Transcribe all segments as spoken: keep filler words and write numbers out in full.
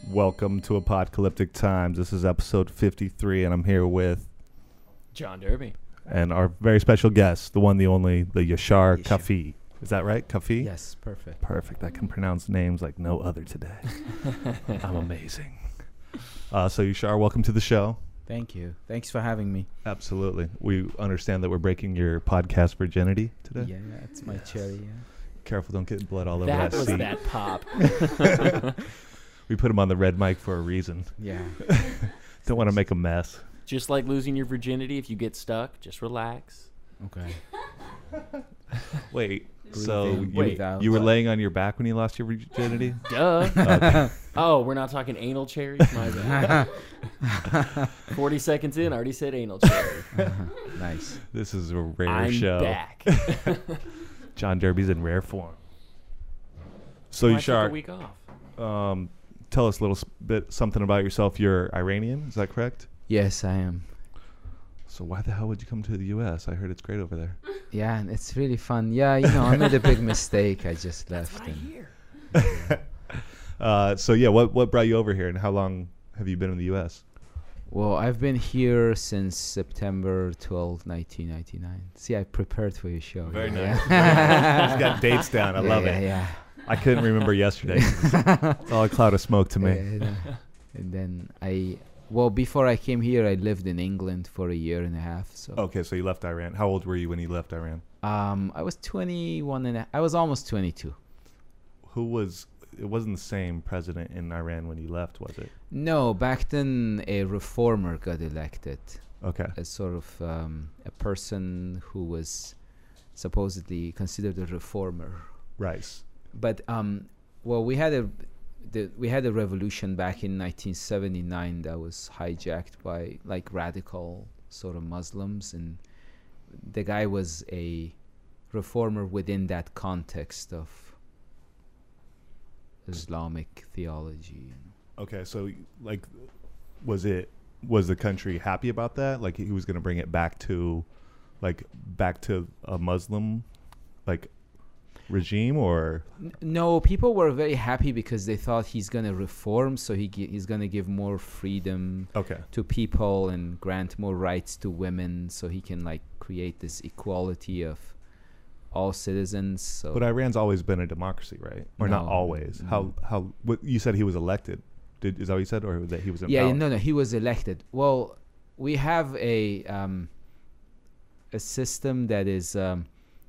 Welcome to Apocalyptic Times. This is episode fifty-three, and I'm here with John Derby and our very special guest, the one, the only, the Yashar Yashar. Kafi. Is that right, Kafi? Yes, perfect. Perfect. I can pronounce names like no other today. I'm amazing. Uh, so Yashar, welcome to the show. Thank you. Thanks for having me. Absolutely. We understand that we're breaking your podcast virginity today. Yeah, it's my Yes. cherry. Yeah. Careful, don't get blood all over that that was seat. that pop. We put him on the red mic for a reason. Yeah. Don't want to make a mess. Just like losing your virginity, if you get stuck, just relax. Okay. Wait, Breathe so in, you, breathe out. you were laying on your back when you lost your virginity? Duh. Okay. Oh, we're not talking anal cherries? My bad. forty seconds in, I already said anal cherry. Uh-huh. Nice. This is a rare I'm show. back. John Derby's in rare form. So Well, you I took a shark, week off. um, tell us a little s- bit something about yourself. You're Iranian, is that correct? Yes, I am. So why the hell would you come to the U S? I heard it's great over there. Yeah, and it's really fun. Yeah, you know, I made a big mistake. I just left. That's what I and hear. Uh, so yeah, what what brought you over here, and how long have you been in the U S? Well, I've been here since September twelfth, nineteen ninety-nine. See, I prepared for your show. Very yeah. nice. Very He's got dates down. I Yeah, love yeah, it. Yeah. I couldn't remember yesterday. It's all a cloud of smoke to me. Yeah, yeah. And then I, well, before I came here, I lived in England for a year and a half. So. Okay, so you left Iran. How old were you when you left Iran? Um, I was twenty-one and a, I was almost twenty-two. Who was? It wasn't the same president in Iran when you left, was it? No, back then a reformer got elected, Okay. a sort of um, a person who was supposedly considered a reformer. Right. But um, well, we had a the, we had a revolution back in nineteen seventy-nine that was hijacked by like radical sort of Muslims, and the guy was a reformer within that context of Islamic theology. You know. Okay, so like, was it was the country happy about that? Like he was going to bring it back to, like back to a Muslim, like regime, or N- No, people were very happy because they thought he's going to reform, so he gi- he's going to give more freedom okay, to people and grant more rights to women, so he can like create this equality of all citizens. So but Iran's always been a democracy, right? Or not No, always. How no. how what, you said he was elected? Did is that what you said, or that he was in yeah, power? no, no, he was elected. Well, we have a um, a system that is um,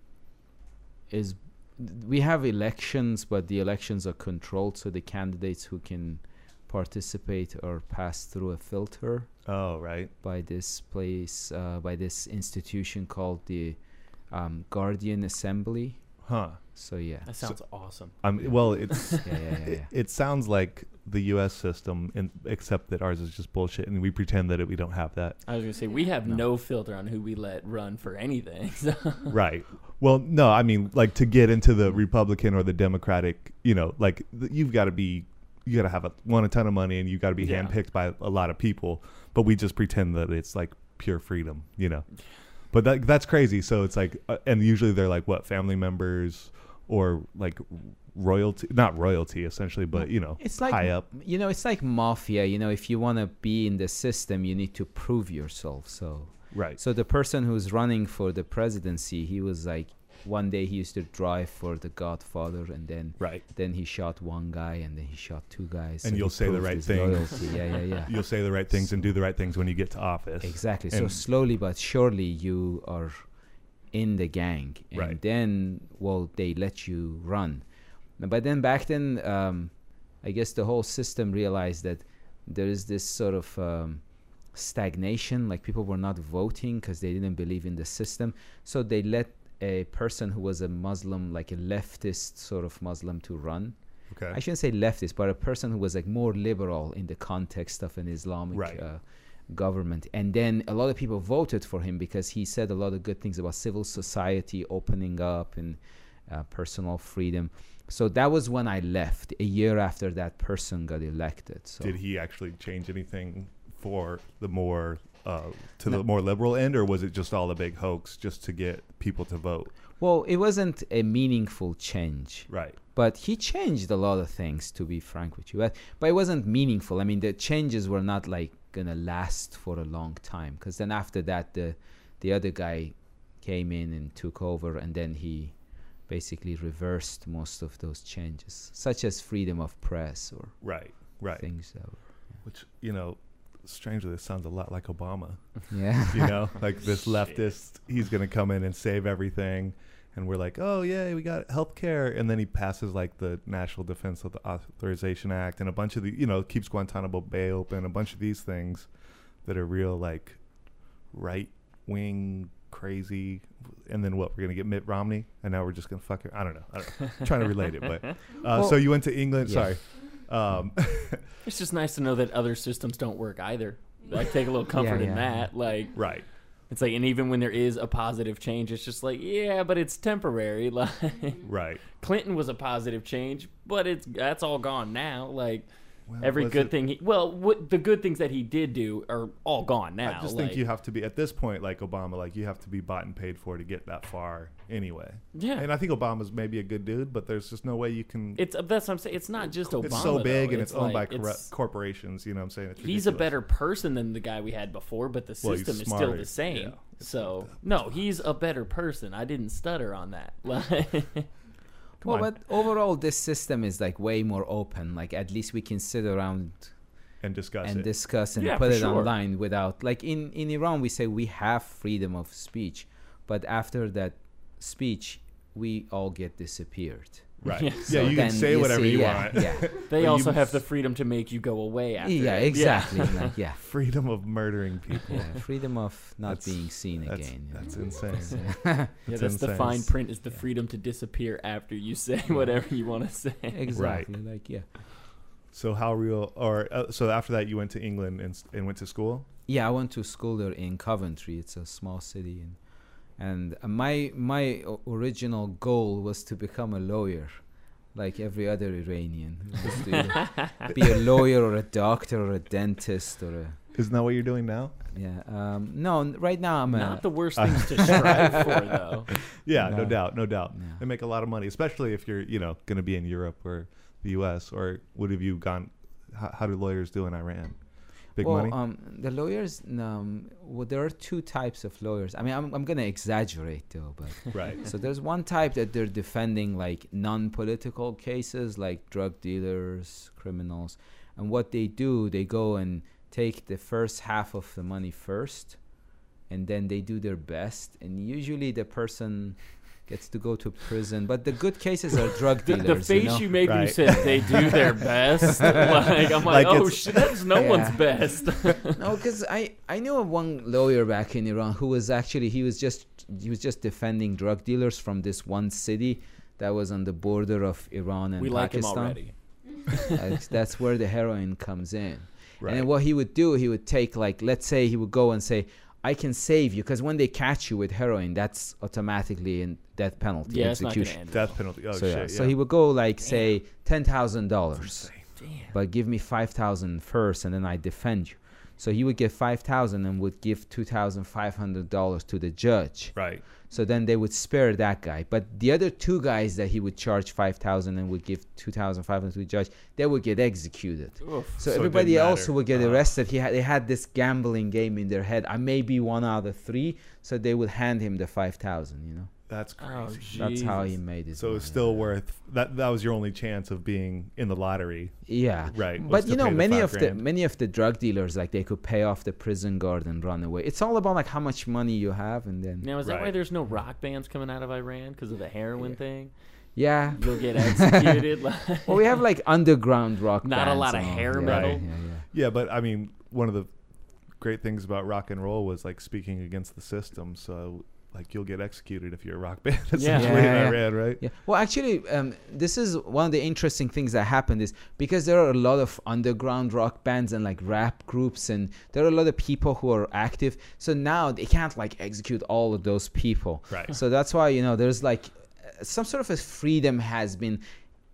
is we have elections, but the elections are controlled, so the candidates who can participate are passed through a filter Oh, right. by this place, uh, by this institution called the um, Guardian Assembly. Huh. So yeah, That sounds awesome. Um. Well, it's yeah, yeah, yeah. it, yeah. it sounds like the U S system, in, except that ours is just bullshit, and we pretend that it, we don't have that. I was going to say, we have No. no. filter on who we let run for anything. So. Right. Well, no, I mean, like to get into the Republican or the Democratic, you know, like th- you've got to be, you got to have a want a ton of money, and you got to be Yeah. handpicked by a lot of people. But we just pretend that it's like pure freedom, you know. But that that's crazy. So it's like, uh, and usually they're like what, family members or like royalty, not royalty essentially, but you know, It's like high up. you know, it's like mafia. You know, if you want to be in the system, you need to prove yourself. So, Right. so the person who's running for the presidency, he was like, one day he used to drive for the Godfather, and then Right. then he shot one guy, and then he shot two guys. And so you'll he say the proved right his things. loyalty. Yeah, yeah, yeah. You'll say the right things and do the right things when you get to office. Exactly. So And- slowly but surely you are in the gang, and Right. then well they let you run. But then back then, um, I guess the whole system realized that there is this sort of um, stagnation, like people were not voting because they didn't believe in the system. So they let a person who was a Muslim, like a leftist sort of Muslim, to run. Okay. I shouldn't say leftist, but a person who was like more liberal in the context of an Islamic Right. uh, government. And then a lot of people voted for him because he said a lot of good things about civil society opening up and uh, personal freedom. So that was when I left, a year after that person got elected. So Did he actually change anything for the more uh, to No. the more liberal end, or was it just all a big hoax just to get people to vote? Well, it wasn't a meaningful change. Right. But he changed a lot of things, to be frank with you. But, but it wasn't meaningful. I mean, the changes were not like gonna last for a long time. Because then after that, the the other guy came in and took over, and then he basically reversed most of those changes, such as freedom of press or Right. Right. things that were. Which, you know, strangely, this sounds a lot like Obama. Yeah. You know, like this leftist, he's going to come in and save everything. And we're like, oh, yeah, we got health care. And then he passes like the National Defense Authorization Act and a bunch of the, you know, keeps Guantanamo Bay open, a bunch of these things that are real like right wing crazy. And then what? We're going to get Mitt Romney. And now we're just going to fuck it. I don't know. I don't know. I'm trying to relate it. But uh, Well, so you went to England. yeah. Sorry. Um, It's just nice to know that other systems don't work either. I take a little comfort Yeah, in yeah. that. Like, right. it's like, and even when there is a positive change, it's just like, yeah, but it's temporary. Like, Right. Clinton was a positive change, but it's that's all gone now. Like, Well, every was good it- thing he, well, what the good things that he did do are all gone now. I just like, think you have to be at this point, like Obama, like you have to be bought and paid for to get that far anyway. yeah. And I think Obama's maybe a good dude, but there's just no way you can. It's that's what I'm saying. It's not just Obama. it's so big though. and it's, owned like, by corru- it's- corporations. You know what I'm saying? It's He's a ridiculous. better person than the guy we had before, but the Well, he's system is still smarter. the same. Yeah. So no, he's a better person. I didn't stutter on that. Like, Well, on. but overall, this system is like way more open. Like at least we can sit around and discuss and it. discuss and Yeah, put for it sure. online without like in in Iran we say we have freedom of speech, but after that speech we all get disappeared. right. Yeah. Yeah, So you can then say you whatever see- you yeah, want. Yeah, they But also you- have the freedom to make you go away after. yeah, it. exactly. Like, yeah, Freedom of murdering people. yeah, freedom of not That's- being seen That's, again. you know. that's insane. Yeah, That's that's the insane. fine print is the Yeah. freedom to disappear after you say whatever you want to say. Exactly. Like yeah, So how real? Or uh, so after that, you went to England and, s- and went to school. yeah. I went to school there in Coventry. It's a small city, and and uh, my my o- original goal was to become a lawyer, like every other Iranian. It was to either be a lawyer or a doctor or a dentist or a Isn't that what you're doing now? yeah. Um, no, n- right now I'm Not a the worst things to strive for, though. Yeah, no, No. doubt, no doubt. No. They make a lot of money, especially if you're, you know, going to be in Europe or the U S. Or would have you gone? How, how do lawyers do in Iran? Big well, money. um, the lawyers. Um, well, there are two types of lawyers. I mean, I'm I'm gonna exaggerate though, but right. so there's one type that they're defending like non-political cases, like drug dealers, criminals, and what they do, they go and take the first half of the money first, and then they do their best, and usually the person gets to go to prison. But the good cases are drug The, dealers. the face you, know? you made when you Right. said they do their best, like I'm like, Like oh it's- shit, that's no Yeah. one's best. No, because I, I knew of one lawyer back in Iran who was actually he was just he was just defending drug dealers from this one city that was on the border of Iran and we like him Pakistan. already. Uh, that's where the heroin comes in. Right. And then what he would do, he would take like let's say he would go and say, I can save you, because when they catch you with heroin, that's automatically in death penalty, Yeah, it's not gonna execution. end Death well. penalty. Oh so shit. yeah. Yeah. so he would go like say ten thousand dollars. Insane. Damn. But give me five thousand first, and then I defend you. So he would give five thousand and would give two thousand five hundred dollars to the judge. Right. So then they would spare that guy. But the other two guys that he would charge five thousand and would give two thousand five hundred to the judge, they would get executed. Oof. So, So it everybody didn't else matter. who would get Uh-huh. arrested, he had they had this gambling game in their head. I may be one out of three, so they would hand him the five thousand. You know, That's Oh, crazy. that's how he Jesus. made it. So it's still worth that. That was your only chance of being in the lottery. Yeah, Right, was But to you know, pay the many five of grand. the many of the drug dealers, like they could pay off the prison guard and run away. It's all about like how much money you have, and then Now is that why Right. there's no rock bands coming out of Iran because of the heroin thing? yeah. You'll get executed. like, Well, we have like underground rock. Not a bands lot of and all. hair yeah, metal. Yeah, yeah. Yeah, but I mean, one of the great things about rock and roll was like speaking against the system. So like you'll get executed if you're a rock band. Essentially Yeah, in yeah. Iran, right? Yeah. Well, actually, um, this is one of the interesting things that happened is because there are a lot of underground rock bands and like rap groups, and there are a lot of people who are active. So now they can't like execute all of those people. Right. So that's why, you know, there's like uh, some sort of a freedom has been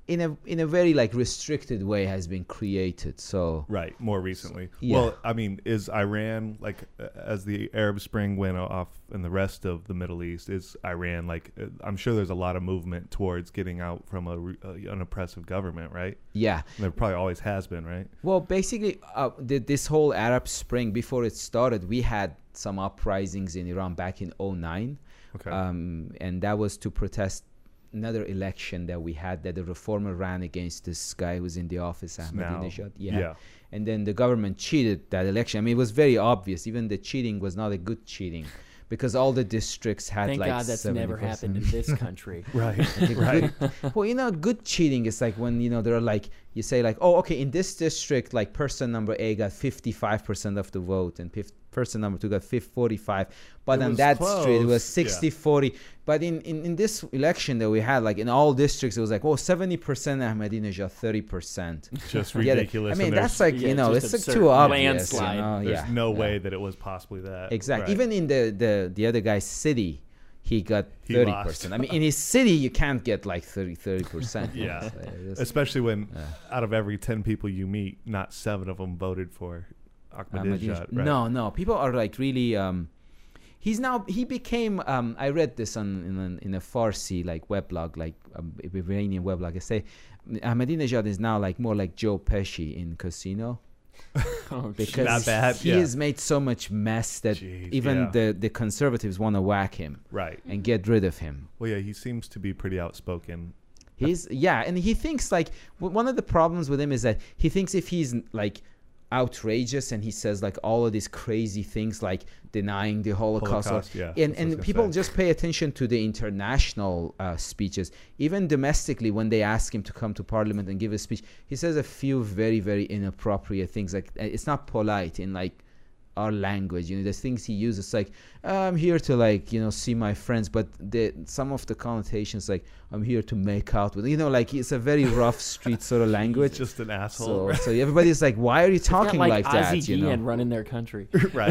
in a in a very like restricted way has been created. So Right, more recently. Yeah. Well, I mean, is Iran like uh, as the Arab Spring went off in the rest of the Middle East? Is Iran like? Uh, I'm sure there's a lot of movement towards getting out from a, re- uh, an oppressive government, right? yeah. And there probably always has been, right? Well, basically, uh, the, this whole Arab Spring, before it started, we had some uprisings in Iran back in oh nine. Okay. Um, and that was to protest another election that we had, that the reformer ran against this guy who was in the office, Ahmadinejad. yeah. Yeah. And then the government cheated that election. I mean, it was very obvious. Even the cheating was not a good cheating, because all the districts had Thank like God that's seventy never percent. happened in this country. Right. The right. good- well, you know, good cheating is like when, you know, there are like, you say like, oh, okay, in this district, like person number A got fifty-five percent of the vote and pif- person number two got forty-five. But It on was that street, it was close, yeah. sixty forty. But in, in, in this election that we had, like in all districts, it was like, oh, seventy percent Ahmadinejad, thirty percent. Just Get it? ridiculous. I mean, and that's there's- like, Yeah, you know, just it's like absurd. too obvious. You Landslide. know? there's Yeah. no yeah. way that it was possibly that. Exactly. Right. Even in the, the, the other guy's city, he got He thirty lost. percent. I mean, in his city, you can't get like thirty percent. Yeah. Especially when out of every ten people you meet, not seven of them voted for Ahmadinejad. Right? No, no. People are like really. Um, he's now he became. Um, I read this on in a, in a Farsi like weblog, like um, Iranian weblog. I say Ahmadinejad is now like more like Joe Pesci in Casino. Oh, Because Not bad, he yeah. has made so much mess that Jeez, even yeah. the, the conservatives want to whack him Right. and get rid of him. Well, yeah, he seems to be pretty outspoken. He's yeah, and he thinks like w- one of the problems with him is that he thinks if he's like outrageous and he says like all of these crazy things like denying the Holocaust, Holocaust, yeah, and that's what I was and gonna people say. just pay attention to the international uh, speeches. Even domestically, when they ask him to come to parliament and give a speech, he says a few very very inappropriate things. Like uh, it's not polite in like our language, you know, the things he uses, like I'm here to like, you know, see my friends, but the some of the connotations like I'm here to make out with, you know, like it's a very rough street sort of language. He's just an asshole. So, right? so everybody's like, why are you talking like, like, that? Ozzy You know, Guillen running their country. right.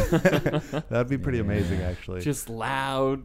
That'd be pretty amazing, actually. Just loud.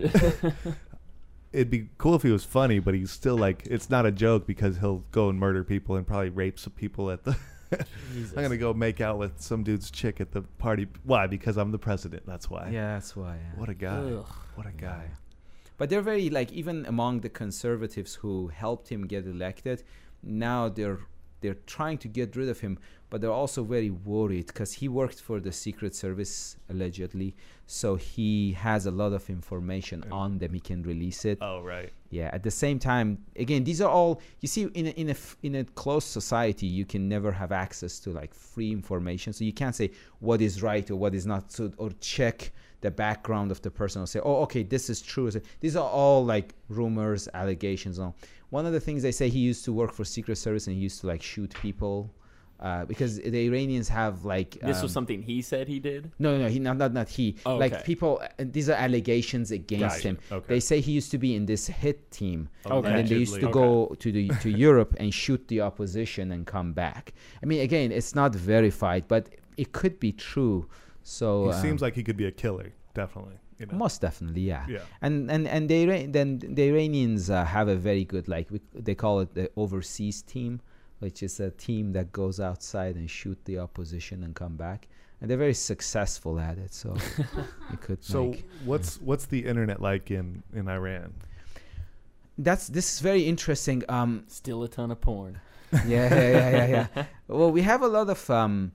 It'd be cool if he was funny, but he's still like, it's not a joke because he'll go and murder people and probably rape some people at the. I'm gonna go make out with some dude's chick at the party. Why? Because I'm the president. That's why. yeah, that's why. Yeah. What a guy. Ugh. What a guy. But they're very like, even among the conservatives who helped him get elected, now they're they're trying to get rid of him, but they're also very worried because he worked for the Secret Service allegedly, so he has a lot of information Yeah. on them. He can release it. Oh, right. Yeah. At the same time, again, these are all you see in a, in a f- in a closed society. You can never have access to like free information, so you can't say what is right or what is not, so, or check the background of the person or say, oh, okay, this is true. So these are all like rumors, allegations. On one of the things they say, he used to work for Secret Service and he used to like shoot people. Uh, because the Iranians have like This um, was something he said he did. no, no, he not not not he. Oh, like okay. people, uh, these are allegations against Gotcha. him. Okay. They say he used to be in this hit team, Okay. and then they used to Allegedly. go to the to Europe and shoot the opposition and come back. I mean, again, it's not verified, but it could be true. So He um, seems like he could be a killer. Definitely. You know? most definitely, yeah. Yeah. And and and the Ira- then the Iranians uh, have a very good, like we, they call it the overseas team, which is a team that goes outside and shoot the opposition and come back, and they're very successful at it. So it could. So make, what's what's the internet like in in Iran? that's this is very interesting. Um, Still a ton of porn. yeah, yeah, yeah, yeah, yeah. Well, we have a lot of um,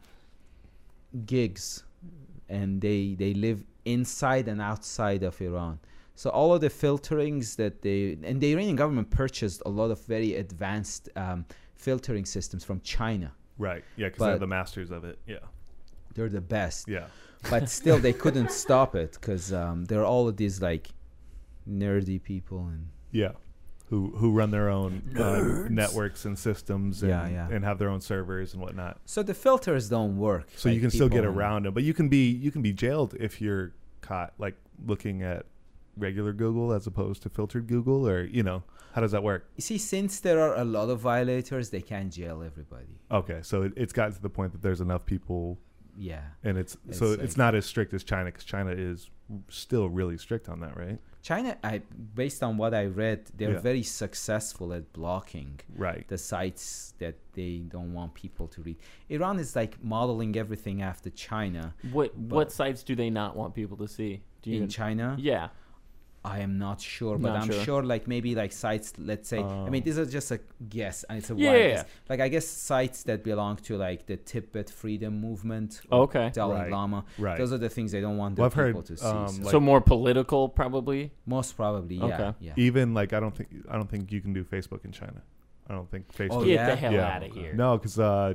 gigs, and they they live inside and outside of Iran. So all of the filterings that they and the Iranian government purchased a lot of very advanced um, filtering systems from China. Right. Yeah, because But- they're the masters of it. Yeah. They're the best, Yeah. but still they couldn't stop it because um, there are all of these like nerdy people and Yeah. Who who run their own uh, Nerds. networks and systems and, Yeah, yeah. and have their own servers and whatnot. so the filters don't work. So like you can still get people- around them, but you can be you can be jailed if you're caught like looking at regular Google as opposed to filtered Google, or you know, how does that work? You see, since there are a lot of violators, they can jail everybody. Okay, so it, it's gotten to the point that there's enough people, Yeah. and it's, It's so like- it's not as strict as China, because China is still really strict on that, right? China, I based on what I read, they're Yeah. very successful at blocking Right. the sites that they don't want people to read. Iran is like modeling everything after China. What But- what sites do they not want people to see? Do you In China, Yeah. I am not sure, but Not I'm sure. sure. like maybe like sites, let's say, I mean, Oh. these are just a guess, and it's a Yeah, wild yeah, guess. Like I guess sites that belong to like the Tibet freedom movement, or Okay. Dalai Right. Lama. Right. Those are the things they don't want the Well, I've people heard, to see. um, so like- So more political, probably. most probably, yeah, Okay. yeah. Even like I don't think I don't think you can do Facebook in China. I don't think Facebook. Oh, Get yeah? the hell Yeah. out of here. No, because uh,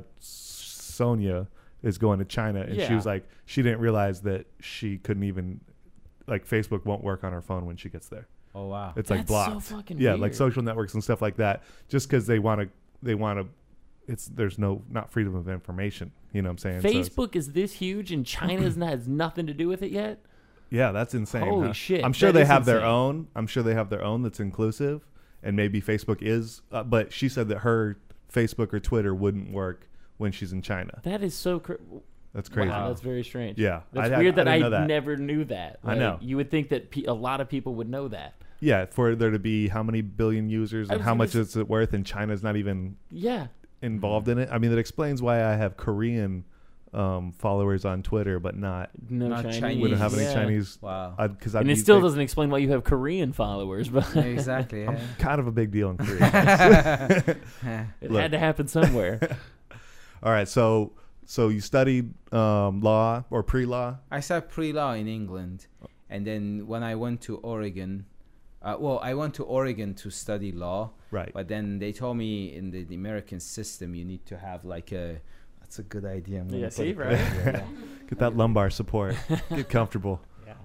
Sonia is going to China, and she Yeah. was like, she didn't realize that she couldn't even, like, Facebook won't work on her phone when she gets there. Oh wow. It's like That's so blocked. fucking yeah, like weird. social networks and stuff like that. Just because they want to, they want to. It's there's no not freedom of information. You know what I'm saying? So it's- Facebook is this huge and China's not, has nothing to do with it yet? yeah, that's insane. Holy huh? shit, I'm sure that they is have their insane. own. I'm sure they have their own that's inclusive, and maybe Facebook is. Uh, but she said that her Facebook or Twitter wouldn't work when she's in China. That is so cra- That's crazy. Wow, that's very strange. Yeah, That's I- I- weird that I I, didn't know that. never knew that. I Like, know. You would think that pe- a lot of people would know that. Yeah, for there to be how many billion users I and was how gonna much s- is it worth, and China's not even Yeah. involved in it. I mean, that explains why I have Korean um, followers on Twitter, but not No Not Chinese. Chinese. we don't have any Yeah. Chinese. Wow. Because And it still doesn't explain why you have Korean followers, but exactly. Yeah. I'm kind of a big deal in Korea. it Look. had to happen somewhere. All right, so so you studied um, law or pre-law? I started pre-law in England, and then when I went to Oregon, uh, well, I went to Oregon to study law, Right. but then they told me in the, the American system you need to have like a. That's a good idea. I'm gonna Yeah, put see, it right? there, yeah. Get that lumbar support. Get comfortable.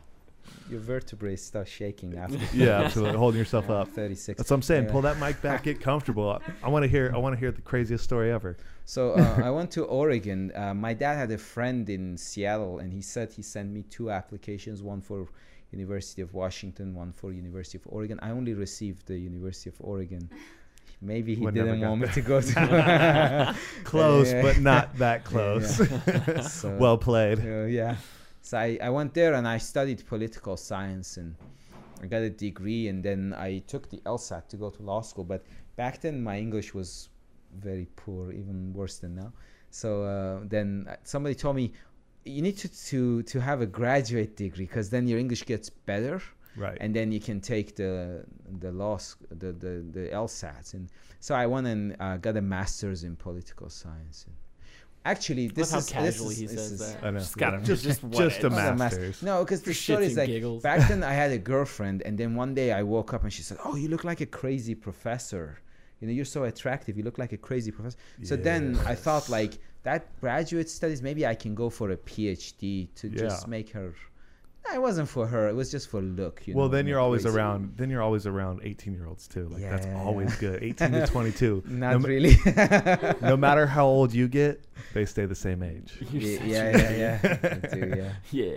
Your vertebrae start shaking after. Yeah, absolutely. Holding yourself up. thirty-six. That's what I'm saying. Anyway. Pull that mic back. Get comfortable. I, I want to hear. I want to hear the craziest story ever. So uh, I went to Oregon. Uh, my dad had a friend in Seattle, and he said he sent me two applications, one for University of Washington, one for University of Oregon. I only received the University of Oregon. Maybe he Well, never didn't got want me there. to go to. Close, Yeah. but not that close. Yeah. So, Well played. uh, yeah. So I, I went there and I studied political science, and I got a degree, and then I took the LSAT to go to law school. But back then my English was very poor, even worse than now. So uh, then somebody told me, you need to to, to have a graduate degree, because then your English gets better, Right. and then you can take the the law sc- the the, the LSATs. And so I went and uh, got a master's in political science. And actually, this Love is how this casually is, he this says is- that. I know. Just got Yeah. just just, Just a Oh, the mas- master's. No, because the For story shits is and like giggles. back then I had a girlfriend, and then one day I woke up and she said, "Oh, you look like a crazy professor. You know, you're so attractive. You look like a crazy professor." So then I thought, like, that graduate studies, maybe I can go for a PhD to just Yeah. make her. No, it wasn't for her. It was just for look. You Well, know, then you're not always crazy. around. Then you're always around eighteen year olds too. Like that's Yeah. always good. eighteen to twenty-two. Not no, ma- really. no matter how old you get, they stay the same age. You're yeah, such yeah, a- yeah, yeah. I do, yeah.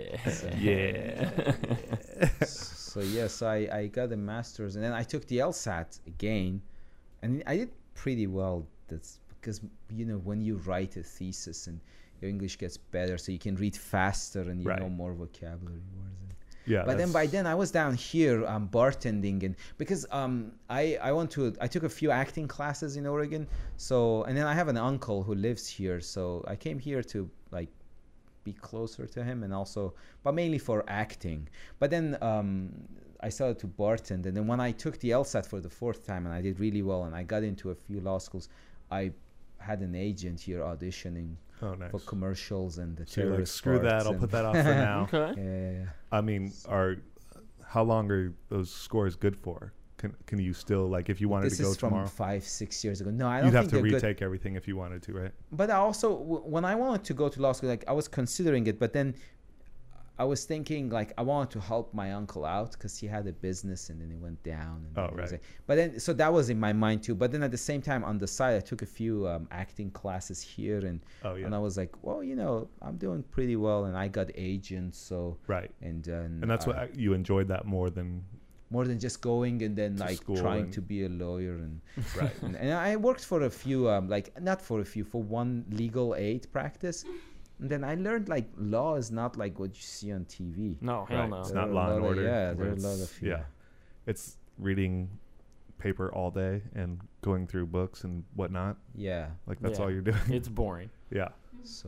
Yeah. Yeah. So yeah, so I, I got a master's, and then I took the LSAT again, and I did pretty well. That's because, you know, when you write a thesis and your English gets better, so you can read faster and you Right. know more vocabulary words. And Yeah. but then by that's- then I was down here um, bartending, and because um I I went to I took a few acting classes in Oregon, so and then I have an uncle who lives here, so I came here to like be closer to him, and also but mainly for acting. But then um I started to bartend, and then when I took the LSAT for the fourth time and I did really well and I got into a few law schools, I had an agent here auditioning oh, nice. for commercials and the So you're like, terrorist screw that. parts I'll and- put that off for now. Okay. yeah, yeah, yeah. I mean, are how long are those scores good for? Can can you still like if you wanted This to go is from tomorrow? five, six years ago. No, I don't You'd have think to they're good. retake everything if you wanted to, right? But I also, w- when I wanted to go to law school, like I was considering it, but then I was thinking like I wanted to help my uncle out because he had a business and then it went down. And Oh, then it was right. like- but then, so that was in my mind too. But then at the same time, on the side, I took a few um, acting classes here, and Oh yeah. and I was like, well, you know, I'm doing pretty well, and I got agents, so Right. and uh, And that's I- what I, you enjoyed that more than more than just going and then To like school trying and- to be a lawyer and right. and, and I worked for a few um like not for a few for one legal aid practice, and then I learned like law is not like what you see on T V. No, hell Right. no. It's There not are a Law and lot of- Order. yeah, where there are a lot it's- of- yeah. it's reading paper all day and going through books and whatnot. Yeah. Like that's Yeah. all you're doing. It's boring. Yeah. So.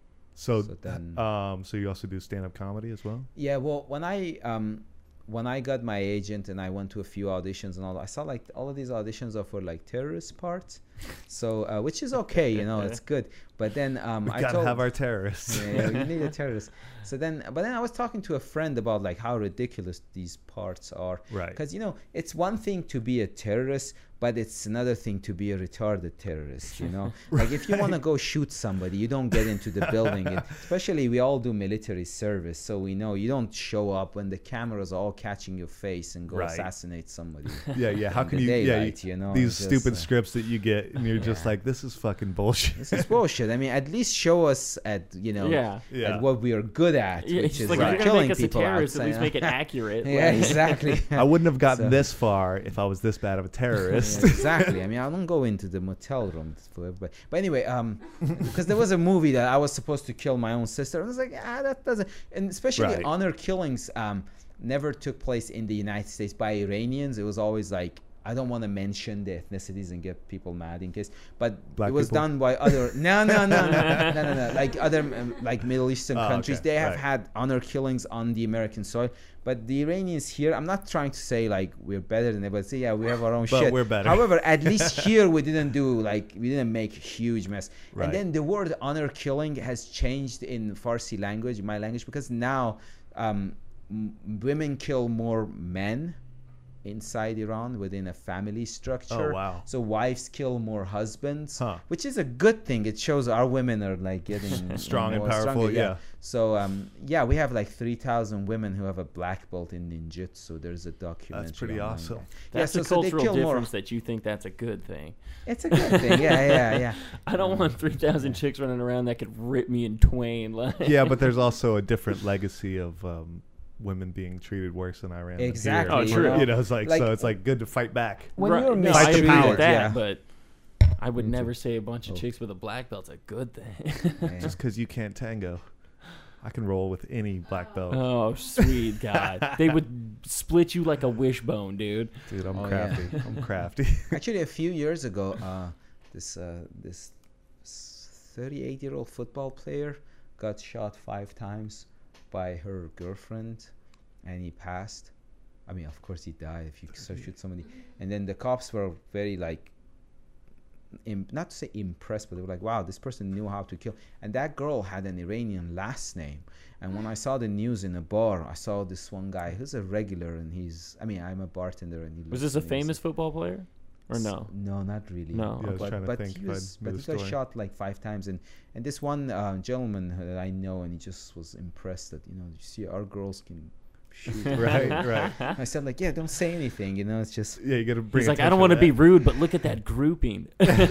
So, So then- um, so you also do stand-up comedy as well? Yeah, well, when I um, when I got my agent and I went to a few auditions and all, I saw like all of these auditions are for like terrorist parts, so uh, which is okay, you know, it's good. But then um, We I gotta told, have our terrorists. yeah, yeah, you need a terrorist. So then, but then I was talking to a friend about like how ridiculous these parts are, Right. Because you know, it's one thing to be a terrorist, but it's another thing to be a retarded terrorist. You know, like if you want to go shoot somebody, you don't get into the building. And especially, we all do military service, so we know you don't show up when the cameras are all catching your face and go Right. assassinate somebody. Yeah, yeah. How in can the you? Yeah, daylight, you, you know, these just, stupid uh, scripts that you get, and you're just Yeah. like, this is fucking bullshit. This is bullshit. I mean, at least show us at you know Yeah. Yeah. at what we are good at, Yeah, which it's is like uh, if you're gonna killing make us a people terrorist, at outside. least make it accurate. Yeah, like- exactly. I wouldn't have gotten So- this far if I was this bad of a terrorist. Yeah, exactly. I mean, I don't go into the motel room for everybody. But anyway, um, because there was a movie that I was supposed to kill my own sister, and I was like, ah, that doesn't. And especially Right. honor killings, um, never took place in the United States by Iranians. It was always like. I don't want to mention the ethnicities and get people mad in case, but Black it was people? done by other no no no no no no no like other um, like Middle Eastern Oh, countries. okay, They have right. had honor killings on the American soil, but the Iranians here. I'm not trying to say like we're better than everybody. Say yeah, we have our own But shit. we're better. However, at least here we didn't do like we didn't make a huge mess. Right. And then the word honor killing has changed in Farsi language, my language, because now um, m- women kill more men inside Iran within a family structure. Oh, wow. So wives kill more husbands, Huh. which is a good thing. It shows our women are like getting Strong and more powerful, stronger, yeah. So um, yeah, we have like three thousand women who have a black belt in ninjutsu. There's a documentary. That's pretty online awesome. there. That's yeah, a so, so they cultural kill more. difference that you think that's a good thing. It's a good thing. Yeah, yeah, yeah. I don't want three thousand chicks running around that could rip me in twain. Like, Yeah, but there's also a different legacy of um, women being treated worse in Iran. than here. Exactly. Oh, you true. know? You know, it's like, Like- so it's like good to fight back. When Right, you're no, I agree mistreated, with that, yeah. but I would Me too. never say a bunch of Oh. chicks with a black belt's a good thing. Yeah. Just because you can't tango, I can roll with any black belt. Oh, sweet God. They would split you like a wishbone, dude. Dude, I'm Oh, yeah. crafty. I'm crafty. Actually, a few years ago, uh, this uh, this thirty-eight year old football player got shot five times by her girlfriend, and he passed. I mean, of course, he died if you so shoot somebody. And then the cops were very like, Im- not to say impressed, but they were like, "Wow, this person knew how to kill." And that girl had an Iranian last name. And when I saw the news in a bar, I saw this one guy who's a regular, and he's. I mean, I'm a bartender, and he Was lives this a in New York famous City. football player? Or S- no? No, not really. No. Yeah, I was but trying to but think he if I was, knew but the he got story. shot like five times, and and this one uh, gentleman that I know, and he just was impressed that you know, you see, our girls can shoot. Right, right. I said like, yeah, don't say anything, you know, it's just. Yeah, you got to bring. He's like, I attention don't want to be that. rude, but look at that grouping.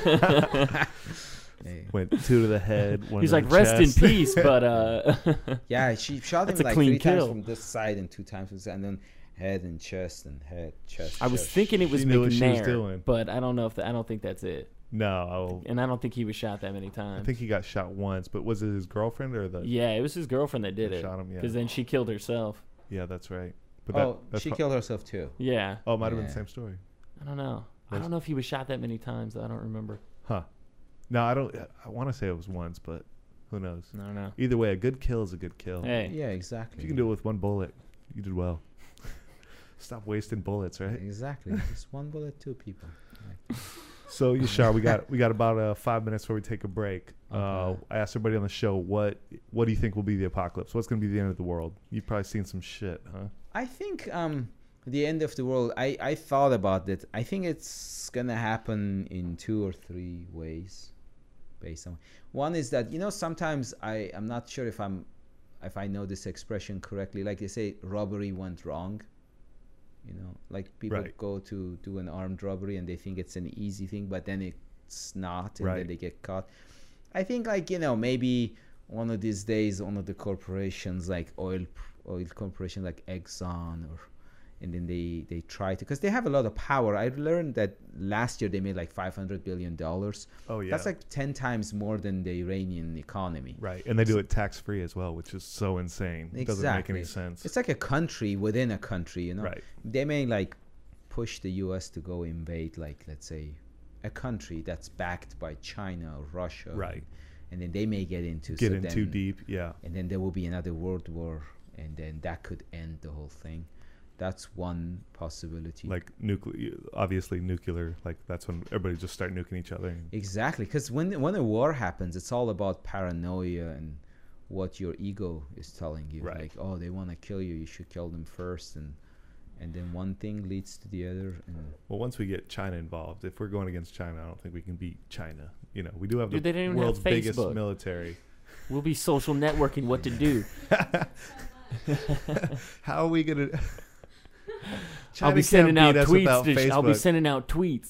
Yeah, Went two to the head. One He's to like, the rest in chest." peace, but uh, yeah, she shot him That's a like clean three times kill. from this side and two times from this, and then head and chest and head, chest. I was chest. thinking it was She knew what she was McNair, doing. but I don't know if that, I don't think that's it, No, and I don't think he was shot that many I times. think he got shot once, but was it his girlfriend or the? Yeah, it was his girlfriend that did That it. shot him, yeah. Because then she killed herself. Yeah, that's right. But Oh, that, that's she pro- killed herself too. Yeah. Oh, it might have been Yeah. the same story. I don't know. I Was- don't know if he was shot that many times. I don't remember. Huh. No, I don't. I want to say it was once, but who knows? I don't know. Either way, a good kill is a good kill. Hey. Yeah, exactly. If you can do it with one bullet, you did well. Stop wasting bullets, right? Exactly. Just one bullet, two people. Right. So, Yashar, we got we got about uh, five minutes before we take a break. Uh, Okay. I asked everybody on the show what what do you think will be the apocalypse? What's going to be the end of the world? You've probably seen some shit, huh? I think um, the end of the world. I, I thought about it. I think it's gonna happen in two or three ways, based on one is that you know sometimes I I'm not sure if I'm if I know this expression correctly. Like they say, robbery went wrong. You know, like people Right. go to do an armed robbery and they think it's an easy thing, but then it's not, and Right. then they get caught. I think like you know maybe one of these days one of the corporations like oil oil corporation like Exxon or and then they they try to because they have a lot of power. I learned that last year they made like five hundred billion dollars. Oh yeah, That's like ten times more than the Iranian economy. right. And they do it tax free as well, which is so insane. It doesn't make Exactly. any sense. It's like a country within a country, you know. Right. They made like push the U S to go invade, like, let's say, a country that's backed by China or Russia. Right. And then they may get into Get so in then, too deep. Yeah. and then there will be another world war, and then that could end the whole thing. That's one possibility. Like nuclear, obviously nuclear. Like that's when everybody just start nuking each other. And Exactly, because when when a war happens, it's all about paranoia and what your ego is telling you. Right. Like, oh, they want to kill you, you should kill them first, and and then one thing leads to the other. And well, once we get China involved, if we're going against China, I don't think we can beat China. You know, we do have Dude, they the don't even have world's biggest Facebook. military. We'll be social networking what to do. How are we gonna? I'll be China sending can't out beat us tweets. without To sh- I'll be Facebook. sending out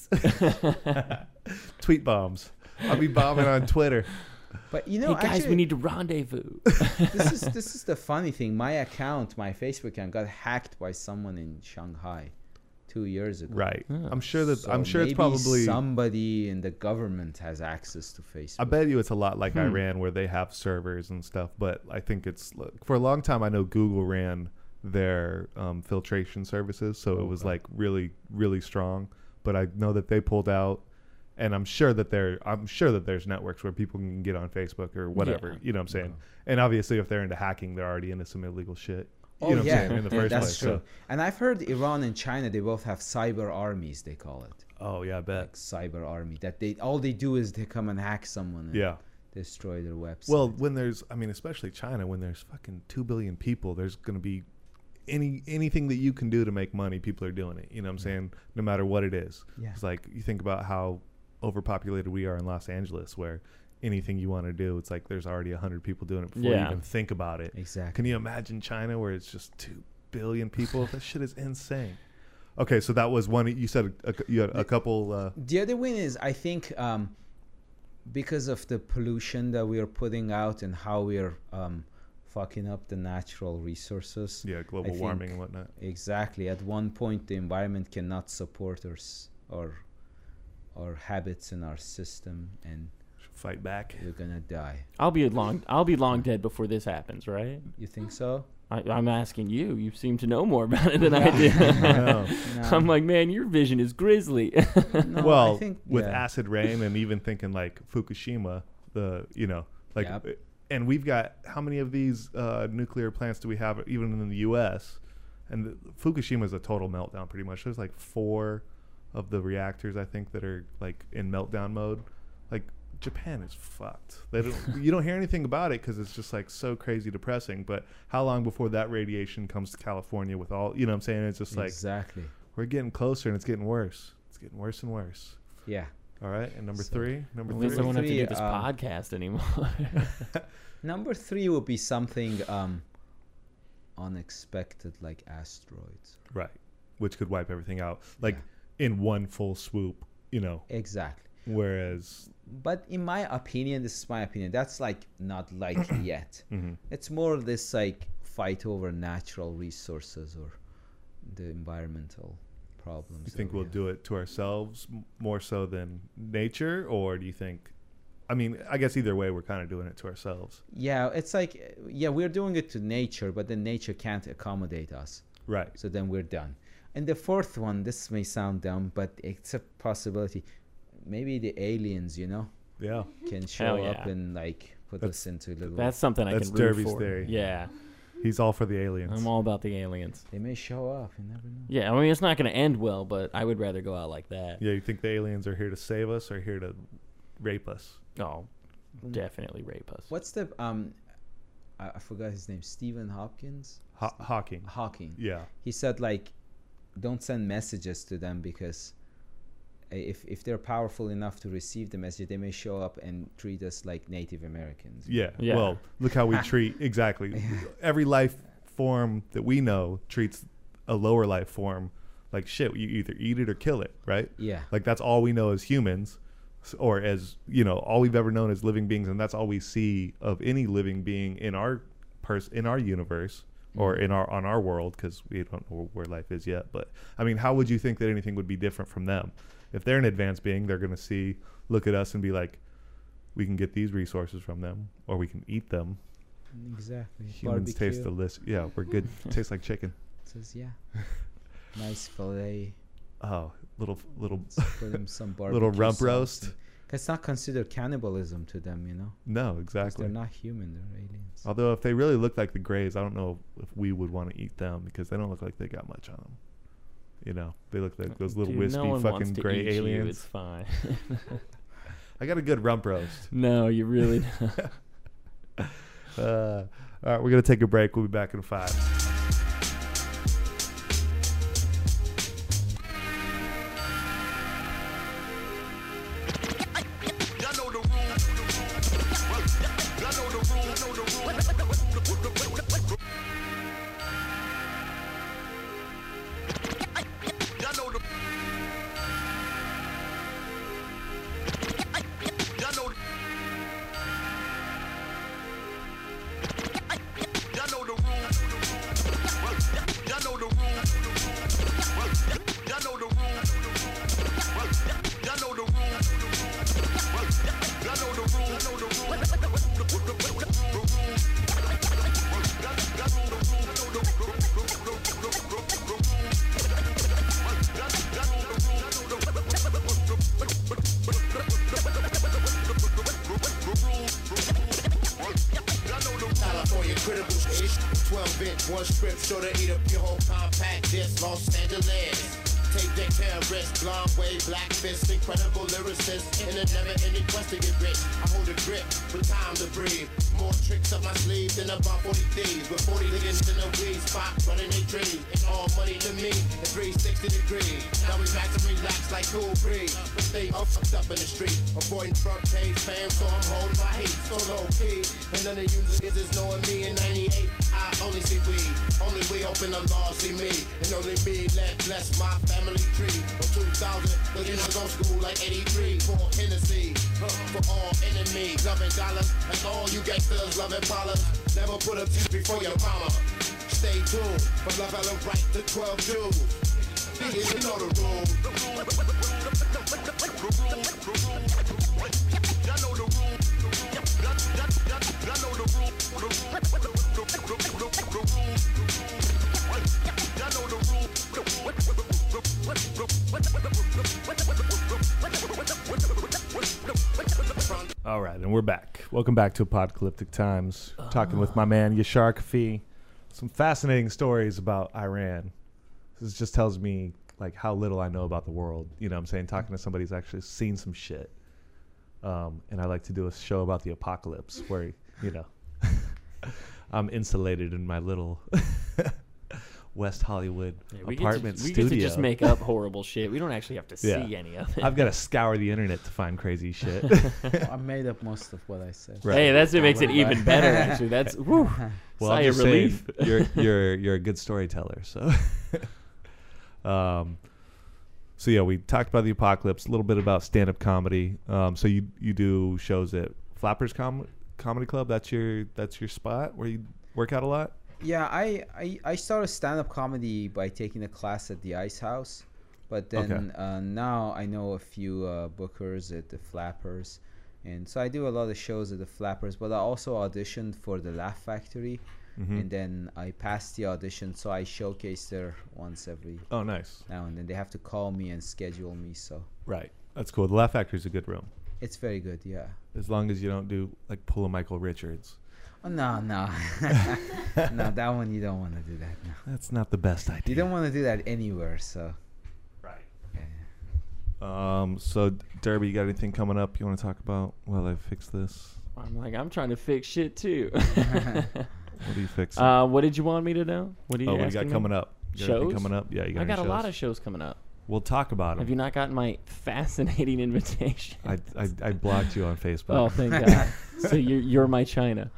tweets. Tweet bombs. I'll be bombing on Twitter. but you know, hey guys, actually, we need to rendezvous. this is this is the funny thing. My account, my Facebook account, got hacked by someone in Shanghai two years ago. Right. Yeah. I'm sure that So I'm sure it's maybe probably. somebody in the government has access to Facebook. I bet you it's a lot like Hmm. Iran where they have servers and stuff. But I think it's look, for a long time. I know Google ran their um, filtration services, so it was Okay. like really really strong. But I know that they pulled out. And I'm sure that there, I'm sure that there's networks where people can get on Facebook or whatever. Yeah. You know what I'm saying? Okay. And obviously, if they're into hacking, they're already into some illegal shit. Oh you know what yeah, I'm saying? In the first that's place. true. So- And I've heard Iran and China, they both have cyber armies. They call it oh yeah, I bet. like cyber army. That they all they do is they come and hack someone and Yeah. destroy their website. Well, when there's, I mean, especially China, when there's fucking two billion people, there's gonna be any anything that you can do to make money. People are doing it. You know what I'm saying? No matter what it is. yeah, It's like you think about how overpopulated we are in Los Angeles, where anything you want to do, it's like there's already a hundred people doing it before you Yeah. even think about it. exactly. Can you imagine China where it's just two billion people? That shit is insane. Okay, so that was one. You said a, you had a couple. Uh, The other one is, I think, um, because of the pollution that we are putting out and how we are um, fucking up the natural resources. yeah, global I warming think- and whatnot. Exactly. At one point, the environment cannot support our s- our, our habits in our system, and Fight back. we're gonna die. I'll be long. I'll be long dead before this happens, right? You think so? I, I'm asking you. You seem to know more about it than I do. No. I'm like, man, your vision is grisly. No, well, I think, with yeah. acid rain and even thinking like Fukushima, the you know like, Yep. and we've got how many of these uh, nuclear plants do we have even in the U S? And the, Fukushima is a total meltdown, pretty much. There's like four of the reactors I think that are like in meltdown mode. Like Japan is fucked. They don't. You don't hear anything about it because it's just like so crazy depressing. But how long before that radiation comes to California with all you know? What I'm saying it's just like exactly. we're getting closer and it's getting worse. It's getting worse and worse. Yeah. All right, and number So- three, number At least I three. won't have to Three, do this um, podcast anymore. Number three would be something um, unexpected, like asteroids. Right, which could wipe everything out, like Yeah. in one full swoop. You know, Exactly. whereas But in my opinion, this is my opinion. That's like not likely yet. mhm. It's more of this like fight over natural resources or the environmental problems. you that think we we'll have. do it to ourselves m- more so than nature, or do you think? I mean, I guess either way, we're kind of doing it to ourselves. Yeah, it's like uh, yeah, we're doing it to nature, but then nature can't accommodate us. Right. So then we're done. And the fourth one, this may sound dumb, but it's a possibility. Maybe the aliens, you know, Yeah. can show Hell up yeah. and like put That's- us into little. That's something I That's can root Derby's for. theory. Yeah, He's all for the aliens. I'm all about the aliens. They may show up. You never know. Yeah, I mean it's not going to end well, but I would rather go out like that. Yeah, you think the aliens are here to save us or here to rape us? Oh, definitely rape us. What's the um? I, I forgot his name. Stephen Hopkins. Haw- Hawking. Hawking. Yeah. He said like, don't send messages to them because if if they're powerful enough to receive the message, they may show up and treat us like Native Americans. Yeah. Yeah. Well, look how we treat exactly every life form that we know treats a lower life form like shit. You either eat it or kill it, right? Yeah. Like that's all we know as humans, s- or as you know, all we've ever known as living beings, and that's all we see of any living being in our pers- in our universe or Mhm. in our on our world, because we don't know where life is yet. But I mean, how would you think that anything would be different from them? If they're an advanced being, they're going to see, look at us and be like, we can get these resources from them, or we can eat them. Exactly. Humans Barbecue. taste delicious. Yeah, we're good. Tastes like chicken. Says yeah. Nice fillet. Oh, little little Put them some little barbecue rump sauce roast. and- It's not considered cannibalism to them, you know. No, 'Cause exactly. They're not human. They're aliens. Although if they really look like the Greys, I don't know if we would want to eat them because they don't look like they got much on them. You know, they look like those little Dude, wispy no one wants fucking to gray eat you, aliens. It's fine. I got a good rump roast. No, you really don't. Uh, all right, we're gonna take a break. We'll be back in five. California critical ish. twelve inch, one script, sure to eat up your whole compact disc. Los Angeles. Take that terrorist, blonde wave, black fist, incredible lyricist. In a never ending quest to get rich. I hold a grip with time to breathe. More tricks up my sleeve than about forty thieves. With forty niggas in a weed spot, running they dreams. It's all money to me at three sixty degrees. Now we max and relax like cool breeze. But stay up, fucked up in the street. Avoiding front page fam, so I'm holding my heat. So low key. And none of you niggas is knowing me in ninety-eight. I only see weed. Only we open the law, see me. And only me let bless my family tree. For two thousand, looking I go school like eighty-three. For Hennessy, huh, for all enemies. Loving dollars, like all you gangsters loving dollars. Never put a tip before your mama. Stay tuned, from La Bella right to twelve dudes. You know the rules. All right, and we're back. Welcome back to Apocalyptic Times. Talking with my man Yashar Kafi. Some fascinating stories about Iran. This just tells me like how little I know about the world. You know what I'm saying? Talking to somebody who's actually seen some shit. Um, and I like to do a show about the apocalypse where, you know, I'm insulated in my little West Hollywood Yeah, we apartment get to, we studio. get to just make up horrible shit. We don't actually have to see Yeah. any of it. I've got to scour the internet to find crazy shit. I made up most of what I said. Right. Hey, that's what makes it even better. Actually, that's whew, Well, sigh I'm of just relief. saying, you're you're you're a good storyteller. So, um, so yeah, we talked about the apocalypse, a little bit about stand-up comedy. Um, so you you do shows at Flappers Com- Comedy Club. That's your that's your spot where you work out a lot. Yeah, I, I, I started stand-up comedy by taking a class at the Ice House. But then Okay. uh, now I know a few uh, bookers at the Flappers. And so I do a lot of shows at the Flappers. But I also auditioned for the Laugh Factory. Mhm. And then I passed the audition, so I showcase there once every Oh, nice. now and then. They have to call me and schedule me, so Right. That's cool. The Laugh Factory is a good room, it's very good, yeah. as long as you don't do like pull a Michael Richards. Oh, no, no. No, that one you don't want to do that. No. That's not the best idea. You don't want to do that anywhere, so. Right. Yeah. Um. So, Derby, you got anything coming up you want to talk about while I fix this? I'm like, I'm trying to fix shit too. What do you fix? uh, what did you want me to know? What do you oh, what do you got asking me? coming up? You got anything Shows? coming up? Yeah, you got I any got a lot shows? of shows coming up. We'll talk about them. Have you not gotten my fascinating invitation? I, I I blocked you on Facebook. Oh, thank God. So you're you're my China.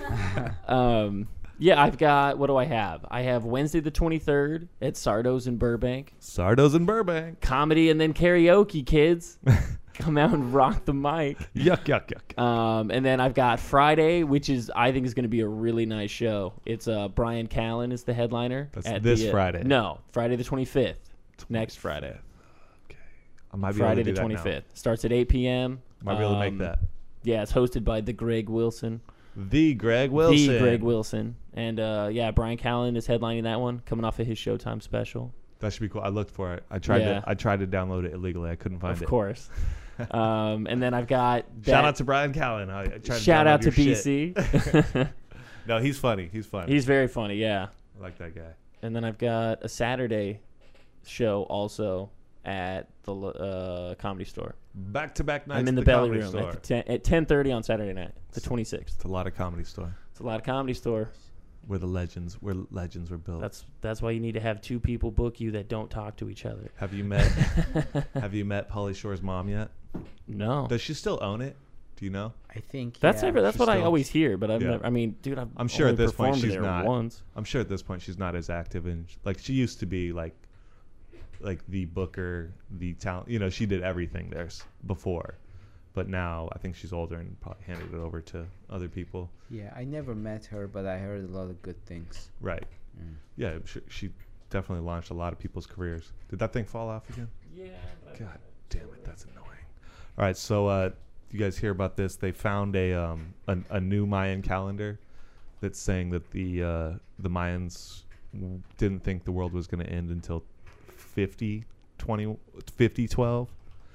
Um, yeah, I've got. What do I have? I have Wednesday the twenty-third at Sardo's in Burbank. Sardo's in Burbank. Comedy and then karaoke, kids. Come out and rock the mic. Yuck, yuck, yuck. Um, and then I've got Friday, which is I think is going to be a really nice show. It's uh, Brian Callen is the headliner. That's at this the, uh, Friday. No, Friday the twenty-fifth. Next Friday. Okay. I might be Friday able to the do twenty-fifth. Starts at eight p.m. Might be able to make Um, that. Yeah, it's hosted by the Greg Wilson. The Greg Wilson. The Greg Wilson. And uh, yeah, Brian Callen is headlining that one, coming off of his Showtime special. That should be cool. I looked for it. I tried Yeah. to. I tried to download it illegally. I couldn't find Of it. course. um, and then I've got that, Shout out to Brian Callen. I, I tried to shout download out to your shit. B C. No, he's funny. He's funny. He's very funny. Yeah. I like that guy. And then I've got a Saturday show also at the uh, Comedy Store. Back to back nights. I'm in at the, belly Comedy room Store. at, the ten, at ten thirty on Saturday night, the twenty-sixth. It's a lot of Comedy Store It's a lot of Comedy Store. where the legends, where legends were built. That's that's why you need to have two people book you that don't talk to each other. Have you met? Have you met Pauly Shore's mom yet? No. Does she still own it? Do you know? I think That's yeah. never, that's she's what I still- always hear, but I've Yeah. never. I mean, dude, I've I'm sure at only this point performed she's there not. once. I'm sure at this point she's not as active, and like she used to be, like, like the booker, the talent. You know, she did everything there s- before, but now I think she's older and probably handed it over to other people. Yeah, I never met her, but I heard a lot of good things. Right. Mm. Yeah, I'm sure she definitely launched a lot of people's careers. Did that thing fall off again? Yeah. God damn it, that's annoying. All right, so uh, you guys hear about this? They found a um a, a new Mayan calendar that's saying that the uh, the Mayans w- didn't think the world was going to end until fifty twenty fifty twelve.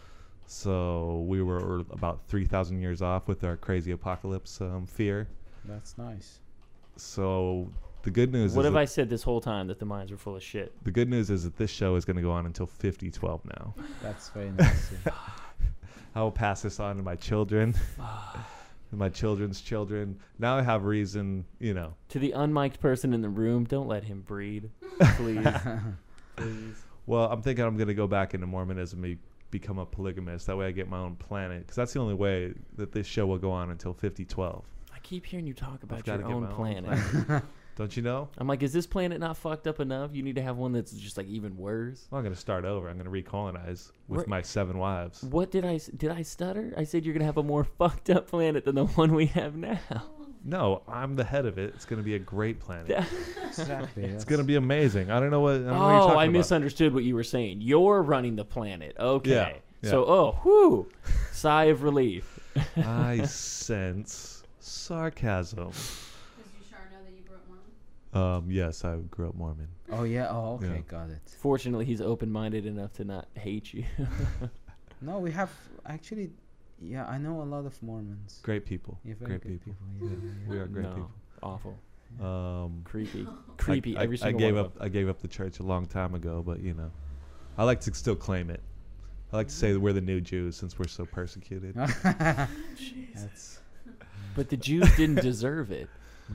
So we were about three thousand years off with our crazy apocalypse um, fear. That's nice. So the good news What is have that I said this whole time that the mines were full of shit? the good news is that this show is going to go on until fifty twelve now. That's very nice. yeah. I will pass this on to my children, and my children's children. Now I have reason, you know. To the unmiked person in the room, don't let him breed, please. Please. Well, I'm thinking I'm going to go back into Mormonism and become a polygamist. That way I get my own planet, because that's the only way that this show will go on until fifty twelve. I keep hearing you talk about gotta your get own my own planet. planet. Don't you know? I'm like, is this planet not fucked up enough? You need to have one that's just like even worse. Well, I'm going to start over. I'm going to recolonize with Where- my seven wives. What did I s- did I stutter? I said you're gonna have a more fucked up planet than the one we have now. No, I'm the head of it. It's going to be a great planet. Exactly. It's going to be amazing. I don't know what, I don't know what you're Oh, talking I about. misunderstood what you were saying. You're running the planet. Okay. Yeah, yeah. So, oh, whew. Sigh of relief. I sense sarcasm. Does Yushar know that you grew up Mormon? Um, yes, I grew up Mormon. Oh yeah. Oh okay. Yeah. Got it. Fortunately, he's open-minded enough to not hate you. No, we have actually. Yeah, I know a lot of Mormons. Great people. Yeah, very Great good people. people. Yeah, yeah, yeah. We are great no, people. awful, Um, creepy, creepy. I, I, every I single gave one up. of I gave up the church a long time ago, but you know, I like to still claim it. I like to say that we're the new Jews since we're so persecuted. them. That's. But the Jews didn't deserve it.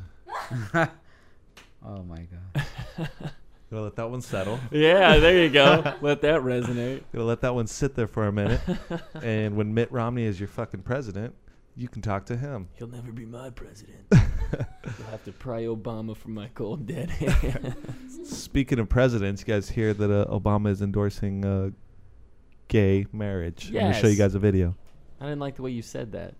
Oh my god. Gonna let that one settle. Yeah, there you go. Let that resonate. Gonna let that one sit there for a minute. And when Mitt Romney is your fucking president, you can talk to him. He'll never be my president. You'll have to pry Obama from my cold dead hands. Speaking of presidents, you guys hear that uh, Obama is endorsing uh, gay marriage. I'm gonna show you Yes. guys a video. I didn't like the way you said that.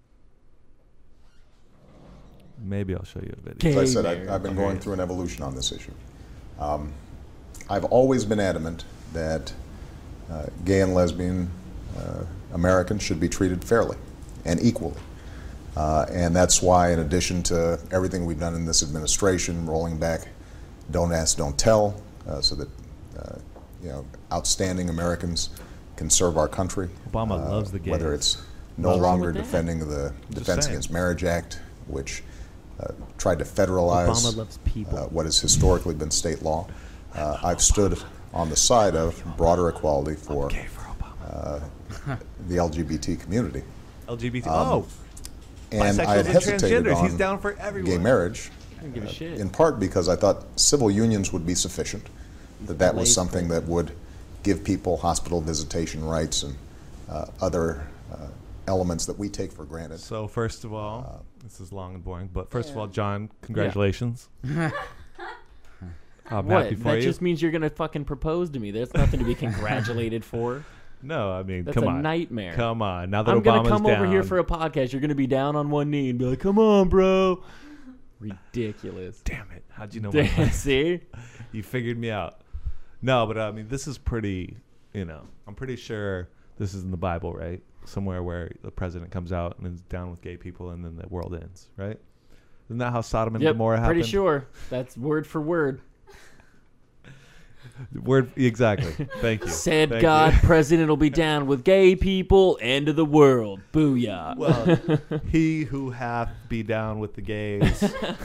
Maybe I'll show you a video. Gay As I said, marriage. I, I've been going through an evolution on this issue. Um, I've always been adamant that uh, gay and lesbian uh, Americans should be treated fairly and equally. Uh, and that's why, in addition to everything we've done in this administration, rolling back Don't Ask, Don't Tell, uh, so that uh, you know, outstanding Americans can serve our country. Obama uh, loves the gays. Whether it's no What's wrong longer with that? defending the Defense saying. Against Marriage Act, which uh, tried to federalize Obama loves people. uh, what has historically been state law. Uh, I've stood on the side of broader equality for Gay for Obama. uh, the L G B T community. L G B T. Um, oh, And I had bisexuals and hesitated transgenders. He's on down for everyone. gay marriage, I don't give a shit. in part because I thought civil unions would be sufficient, that that was Laid something back. that would give people hospital visitation rights and uh, other uh, elements that we take for granted. So first of all, Uh, this is long and boring, but first of all, John, congratulations. I'm what? happy for That you. just means you're gonna fucking propose to me. There's nothing to be congratulated for. no, I mean, That's come a on, nightmare. come on. Now that I'm Obama's gonna come down, over here for a podcast. You're gonna be down on one knee and be like, "Come on, bro." Ridiculous. damn it! How'd you know? my Damn, see? You figured me out. No, but I mean, this is pretty. You know, I'm pretty sure this is in the Bible, right? Somewhere where the president comes out and is down with gay people, and then the world ends, right? Isn't that how Sodom and Yep, Gomorrah happened? pretty sure. That's word for word. Word exactly. Thank you. Said Thank God, you. president will be down with gay people. End of the world. Booyah. Well, he who hath be down with the gays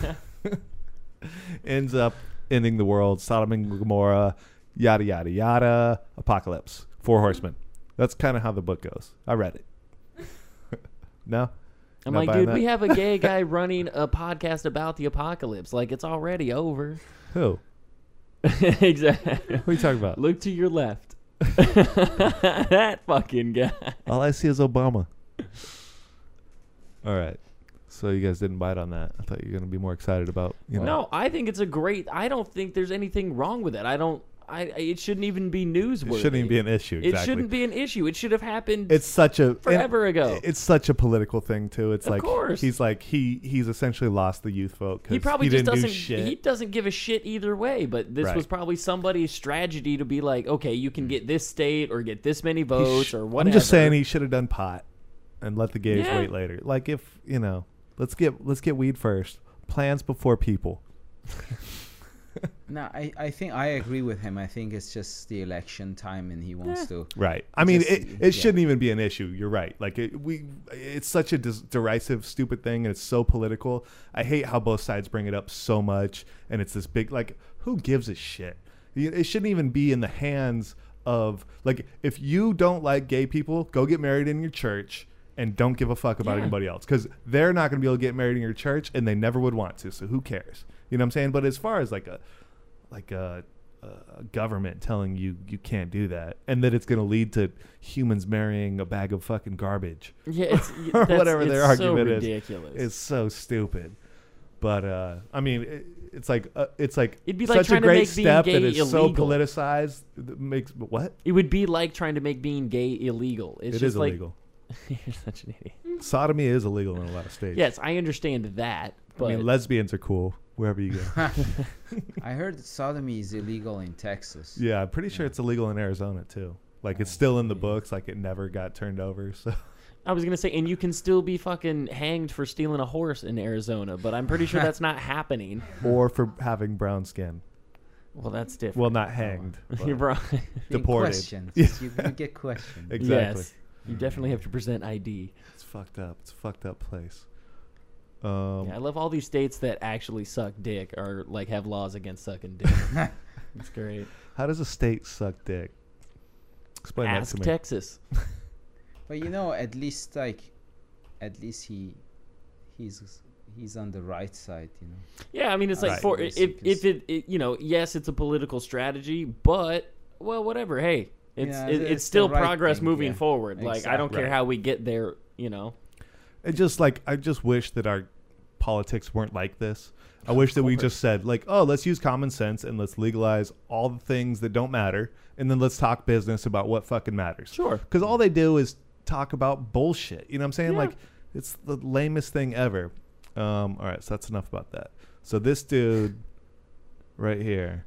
ends up ending the world. Sodom and Gomorrah, yada yada yada. Apocalypse. Four horsemen. That's kind of how the book goes. I read it. No. I'm Not like, buying dude, that? we have a gay guy running a podcast about the apocalypse. Like, it's already over. Who? Exactly. What are you talking about? Look to your left. That fucking guy. All I see is Obama. All right. So you guys didn't bite on that. I thought you were going to be more excited about, you know. No, I think it's a great. I don't think there's anything wrong with it. I don't. I. It shouldn't even be newsworthy. It shouldn't even be an issue. Exactly. It shouldn't be an issue. It should have happened. It's such a forever and ago. It's such a political thing too. It's Of like course. he's like he he's essentially lost the youth vote because he probably he just didn't doesn't. do shit. He doesn't give a shit either way. But this Right. was probably somebody's strategy to be like, okay, you can get this state or get this many votes Sh- or whatever. I'm just saying he should have done pot and let the gays Yeah. wait later. Like if you know, let's get let's get weed first. Plans before people. No, I, I think I agree with him. I think it's just the election time, and he wants Yeah. to. Right. I mean, Just- it, it yeah. shouldn't even be an issue. You're right. Like it, we, it's such a dis- derisive, stupid thing, and it's so political. I hate how both sides bring it up so much, and it's this big like, who gives a shit? You- It shouldn't even be in the hands of like, if you don't like gay people, go get married in your church. And don't give a fuck about Yeah. anybody else because they're not going to be able to get married in your church, and they never would want to. So who cares? You know what I'm saying? But as far as like a like a, a government telling you you can't do that, and that it's going to lead to humans marrying a bag of fucking garbage, Yeah, it's or that's- whatever their it's argument so is, ridiculous. it's so stupid. But uh, I mean, it, it's like uh, it's like It'd be like such a trying to great make being step gay that is so illegal. politicized. That makes what? It would be like trying to make being gay illegal. It's It just is like, illegal. You're such an idiot. Sodomy is illegal in a lot of states. Yes, I understand that, but I mean, lesbians are cool wherever you go. I heard sodomy is illegal in Texas. Yeah, I'm pretty sure it's illegal in Arizona too. Like it's still in the books. Like it never got turned over. So I was gonna say, and you can still be fucking hanged for stealing a horse in Arizona, but I'm pretty sure that's not happening. or for having brown skin. Well, that's different. Well, not hanged. but You're right. Being deported. questioned. Yeah. You, you get questioned. Exactly. Yes, you definitely have to present I D. It's fucked up. It's a fucked up place. Um, Yeah, I love all these states that actually suck dick or like have laws against sucking dick. It's great. How does a state suck dick? Explain Ask that to me. Texas. But you know, at least like, at least he, he's he's on the right side. You know. Yeah, I mean, it's like Right. for Yes, if because- if it, it you know, yes, it's a political strategy, but well, whatever. Hey, it's Yeah, it, it's it's the still right progress thing, moving yeah. forward. Like I don't Exactly. care Right. how we get there. You know. It just like I just wish that our politics weren't like this. I wish that we course. just said like, oh, let's use common sense and let's legalize all the things that don't matter, and then let's talk business about what fucking matters. Sure. Because all they do is talk about bullshit. You know what I'm saying? Yeah. Like it's the lamest thing ever. Um, all right, so that's enough about that. So this dude right here,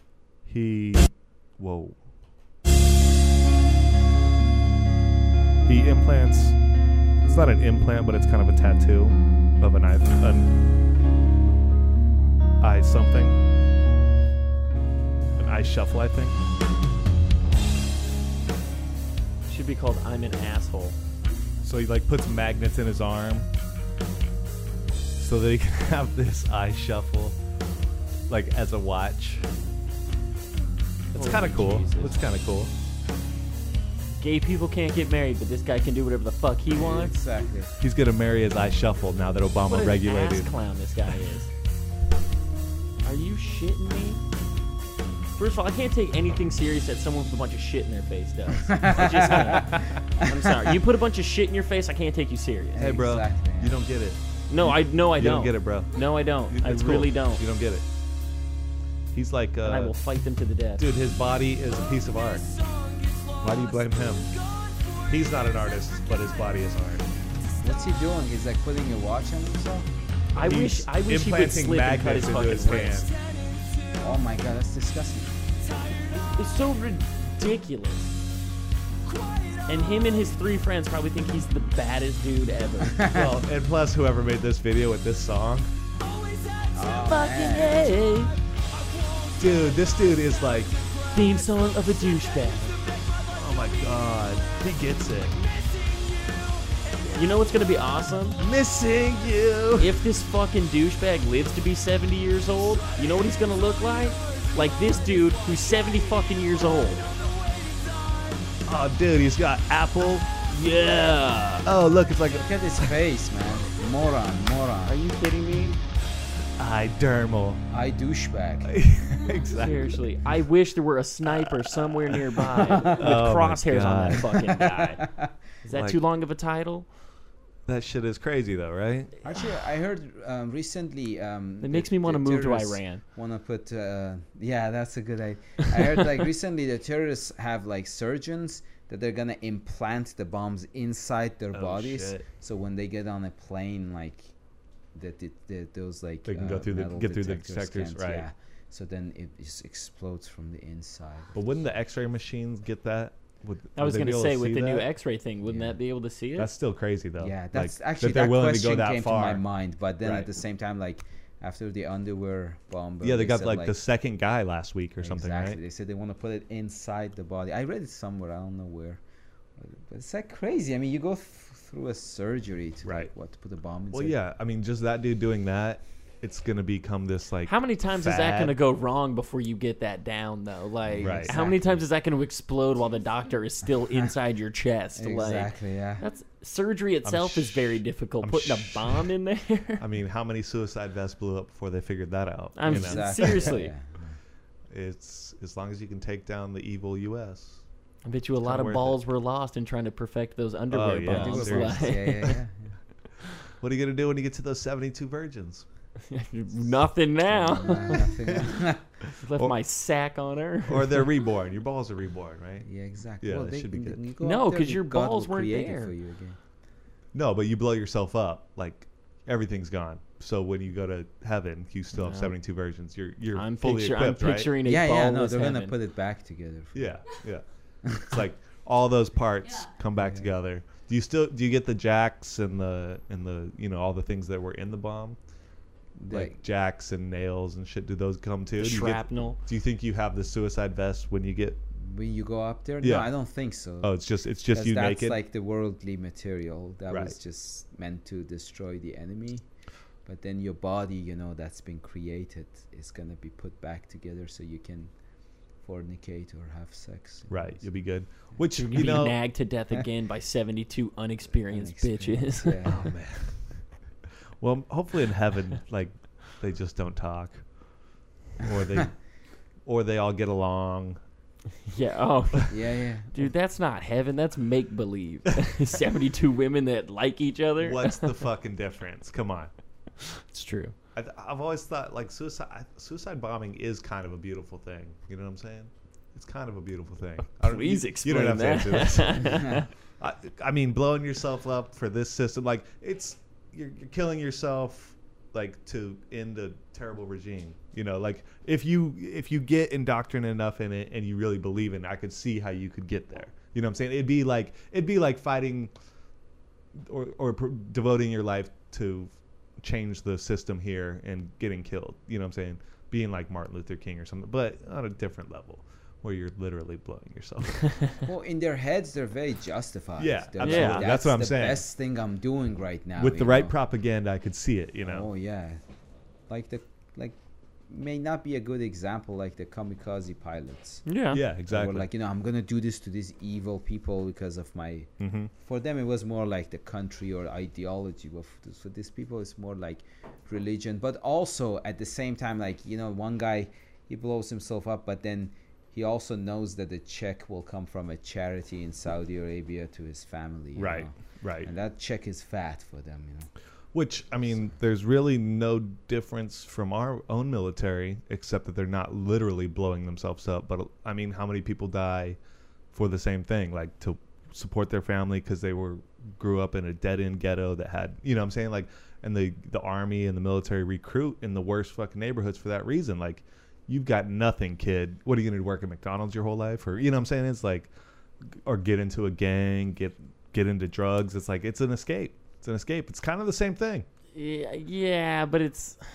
he, whoa, he implants. It's not an implant, but it's kind of a tattoo of an eye, an eye something, an eye shuffle, I think. Should be called I'm an asshole. So he like puts magnets in his arm so that he can have this eye shuffle like as a watch. It's Holy kind of cool. Jesus. It's kind of cool. Gay people can't get married, but this guy can do whatever the fuck he wants. Exactly. He's gonna marry his eye shuffle now that Obama What an regulated. ass clown this guy is. Are you shitting me? First of all, I can't take anything serious that someone with a bunch of shit in their face does. I just can't. I'm sorry. You put a bunch of shit in your face, I can't take you serious. Hey, bro, Exactly. you don't get it. No, I no, I you don't. don't get it, bro. No, I don't. I It's cool. really don't. You don't get it. He's like, And I uh, will fight them to the death. dude, his body is a piece of art. Why do you blame him? He's not an artist, but his body is art. What's he doing? He's like putting a watch on himself. I wish He's I wish he would implanting slip and cut his magnets fucking into his wrist. hand. Oh my god, that's disgusting. It's so ridiculous. And him and his three friends probably think he's the baddest dude ever. Well, and plus, whoever made this video with this song, Oh, Fucking man. hey. dude, this dude is like, theme song of a douchebag. Oh my god, he gets it. You know what's gonna be awesome? Missing you. If this fucking douchebag lives to be seventy years old, you know what he's gonna look like? Like this dude who's seventy fucking years old. Oh, dude, he's got Apple. Yeah. Oh, look, it's like Look at his face, man. Moron, moron. Are you kidding me? eye dermal. I douchebag. Exactly. Seriously, I wish there were a sniper somewhere nearby with Oh my crosshairs on that God. fucking guy. Is that Like- too long of a title? That shit is crazy, though, right? Actually, I heard um, recently. Um, It makes me want to move to Iran. Want to put? Uh, yeah, that's a good idea. I heard like recently the terrorists have like surgeons that they're gonna implant the bombs inside their Oh, bodies, shit. so when they get on a plane, like that, it, that those like They can uh, go through the- metal get through the detectors detectors, can't- right. Yeah. So then it just explodes from the inside. But wouldn't the X-ray machines get that? Would, I was going going to to say, with see the new that? X-ray thing, wouldn't Yeah. that be able to see it? That's still crazy, though. Yeah, Like, that's actually that they're that willing question to go that came far. to my mind, but then Right. at the same time, like after the underwear bomb. Yeah, they got said, like, the second guy last week or something, exactly. right? They said they want to put it inside the body. I read it somewhere. I don't know where. But it's like crazy. I mean, you go th- through a surgery to Right. like, what to put a bomb inside. Well, yeah. I mean, just that dude doing that, it's gonna become this like. How many times is that fad. going to go wrong before you get that down, though? Like, Right. how many Exactly. times is that going to explode while the doctor is still inside your chest? Like, Exactly. Yeah. that's surgery itself is very sh- difficult. I'm Putting a sh- bomb in there. I mean, how many suicide vests blew up before they figured that out? I'm you know? s- Seriously. Yeah. It's as long as you can take down the evil U S. I bet you a lot Kinda of worth balls were lost in trying to perfect those underwear yeah, bombs. seriously. yeah, yeah, yeah. What are you gonna do when you get to those seventy-two virgins? Like, nothing now. Nah, nothing. Left Or- my sack on her. Or they're reborn. Your balls are reborn, right? Yeah, exactly. Yeah, well, that they, should be good. you go No, up there 'cause and your God balls will weren't create it there. for you again. No, but you blow yourself up. Like everything's gone. So when you go to heaven, you still have No. seventy-two virgins. You're you're I'm, fully picture, I'm equipped, right? picturing a Yeah, yeah. No, ballless they're gonna heaven. put it back together. for Yeah, yeah. It's like all those parts Yeah. come back Yeah. together. Do you still do you get the jacks and the and the you know all the things that were in the bomb, They- like jacks and nails and shit? Do those come too? Do you get- Shrapnel. do you think you have the suicide vest when you get? when you go up there, Yeah. no, I don't think so. Oh, it's just it's just 'Cause you that's naked. like the worldly material that was Right. just meant to destroy the enemy. But then your body, you know, that's been created is gonna be put back together so you can fornicate or have sex. you know, Right, so- you'll be good. Which You're you gonna be know, nagged to death again by seventy-two unexperienced, Inexperienced, bitches. Yeah. oh man. Well, hopefully in heaven, like they just don't talk, or they, or they all get along. Yeah. Oh, yeah, yeah. dude, that's not heaven. That's make believe. seventy-two women that like each other. What's the fucking difference? Come on. It's true. I, I've always thought like suicide suicide bombing is kind of a beautiful thing. You know what I'm saying? It's kind of a beautiful thing. I don't- Please you, explain you don't have to answer that. this. I, I mean, blowing yourself up for this system, like it's you're, you're killing yourself, like to end a terrible regime. You know, like if you if you get indoctrinated enough in it and you really believe in it, I could see how you could get there. You know what I'm saying? It'd be like it'd be like fighting or or pr- devoting your life to change the system here and getting killed. You know what I'm saying? Being like Martin Luther King or something, but on a different level where you're literally blowing yourself. Well, in their heads, they're very justified. Yeah, They're absolutely. like, That's what I'm the saying. best thing I'm doing right now. With the you right know? propaganda, I could see it, you know. Oh yeah, like the like may not be a good example like the kamikaze pilots. Yeah. Yeah, They exactly. were like, you know, I'm gonna do this to these evil people because of my. hmm For them, it was more like the country or ideology. But for, for these people, it's more like religion. But also at the same time, like you know, one guy he blows himself up, but then he also knows that the check will come from a charity in Saudi Arabia to his family. you Right, know? right. And that check is fat for them, you know. Which, I mean, there's really no difference from our own military, except that they're not literally blowing themselves up. But, I mean, how many people die for the same thing? Like, to support their family because they were grew up in a dead-end ghetto that had, you know what I'm saying? Like, and the, the army and the military recruit in the worst fucking neighborhoods for that reason. Like, you've got nothing, kid. What are you going to work at McDonald's your whole life? Or, you know what I'm saying? It's like, or get into a gang, get get into drugs. It's like, it's an escape. It's an escape. It's kind of the same thing. Yeah, yeah, but it's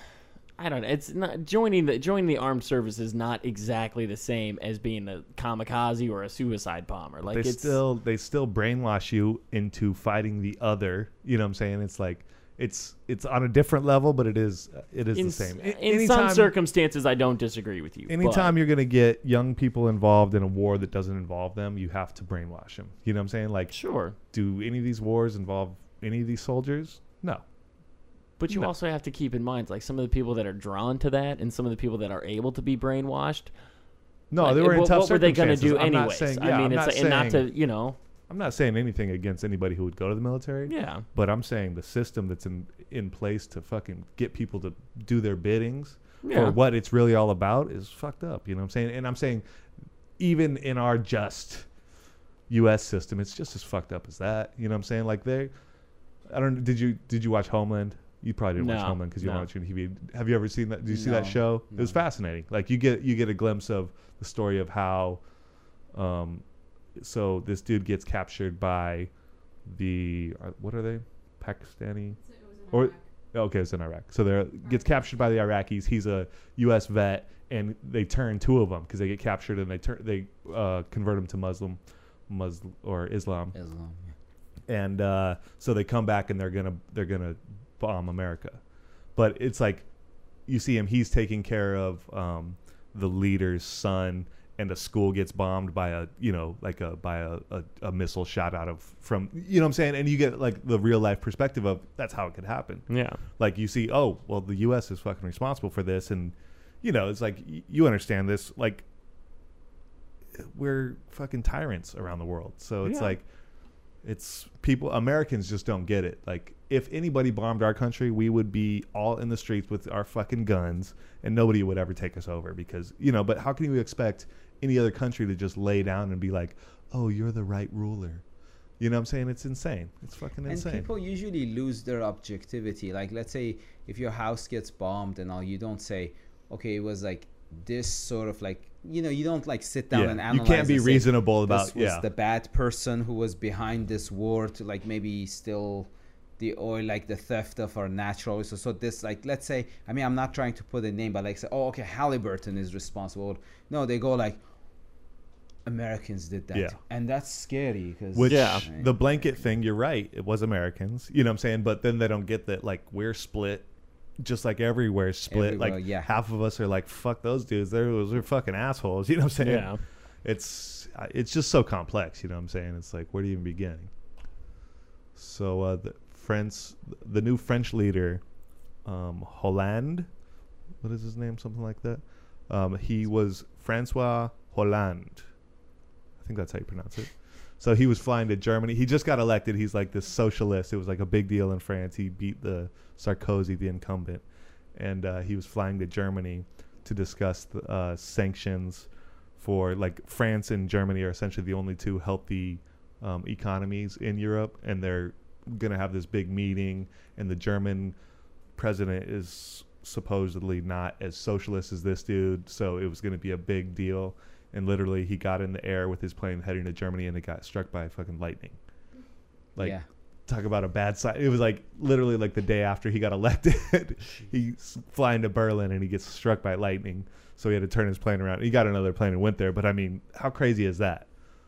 I don't know. It's not joining the joining the armed service is not exactly the same as being a kamikaze or a suicide bomber. Like they it's still they still brainwash you into fighting the other. You know what I'm saying? It's like it's it's on a different level, but it is it is in, the same. In Anytime- some circumstances, I don't disagree with you. Anytime but- you're going to get young people involved in a war that doesn't involve them, you have to brainwash them. You know what I'm saying? Like, sure, do any of these wars involve any of these soldiers? No. but you No. also have to keep in mind, like some of the people that are drawn to that, and some of the people that are able to be brainwashed. No, like, they were in what, tough what were they circumstances. do I'm not anyways? saying- I yeah, mean, I'm it's not like, and not saying- to you know, I'm not saying anything against anybody who would go to the military. yeah. But I'm saying the system that's in, in place to fucking get people to do their biddings Yeah. for what it's really all about is fucked up. You know what I'm saying? And I'm saying even in our just U S system, it's just as fucked up as that. You know what I'm saying? Like they, I don't. Did you did you watch Homeland? You probably didn't watch No, Homeland because you no. don't watch T V. Have you ever seen that? Did you see that No, show? It was no. fascinating. Like you get you get a glimpse of the story of how, um, so this dude gets captured by the uh, what are they, Pakistani? So it was in Or- Iraq. Okay, it's in Iraq. So they gets captured by the Iraqis. He's a U S vet, and they turn two of them because they get captured and they turn they uh, convert him to Muslim, Muslim or Islam, Islam. Yeah. and uh, so they come back and they're gonna they're gonna bomb America, but it's like you see him. He's taking care of um, the leader's son, and the school gets bombed by a you know like a by a, a, a missile shot out of from you know what I'm saying, and you get like the real life perspective of that's how it could happen. Yeah. Like you see, oh well, the U S is fucking responsible for this, and you know it's like y- you understand this. Like we're fucking tyrants around the world, so it's Yeah. like it's people Americans just don't get it. Like if anybody bombed our country, we would be all in the streets with our fucking guns, and nobody would ever take us over because you know. But how can you expect any other country to just lay down and be like, oh, you're the right ruler? You know what I'm saying? It's insane. It's fucking And insane. people usually lose their objectivity. Like, let's say if your house gets bombed and all, you don't say, okay, it was like this sort of like, you know, you don't like sit down Yeah, and you analyze. can't be and say, reasonable about- this was yeah. the bad person who was behind this war to like maybe still the oil, like the theft of our natural resources. So this, like, let's say, I mean, I'm not trying to put a name, but like say, oh, okay, Halliburton is responsible. No, they go like, Americans did that. Yeah. And that's scary because Which Yeah. the blanket thing, you're right. It was Americans. You know what I'm saying? But then they don't get that like we're split just like everywhere's split. Everywhere, like yeah. half of us are like, fuck those dudes. They're those are fucking assholes. You know what I'm saying? Yeah. It's uh, it's just so complex, you know what I'm saying? It's like where do you even begin? So uh the French the new French leader, um Hollande, what is his name? Something like that. Um he was Francois Hollande. I think that's how you pronounce it. So he was flying to Germany. He just got elected. He's like this socialist. It was like a big deal in France. He beat the Sarkozy, the incumbent, and uh, he was flying to Germany to discuss the, uh, sanctions for like France and Germany are essentially the only two healthy um, economies in Europe, and they're gonna have this big meeting. And the German president is supposedly not as socialist as this dude, so it was gonna be a big deal. And literally, he got in the air with his plane heading to Germany, and it got struck by fucking lightning. Like, yeah. talk about a bad side. It was like literally like the day after he got elected, he's flying to Berlin and he gets struck by lightning. So he had to turn his plane around. He got another plane and went there. But I mean, how crazy is that?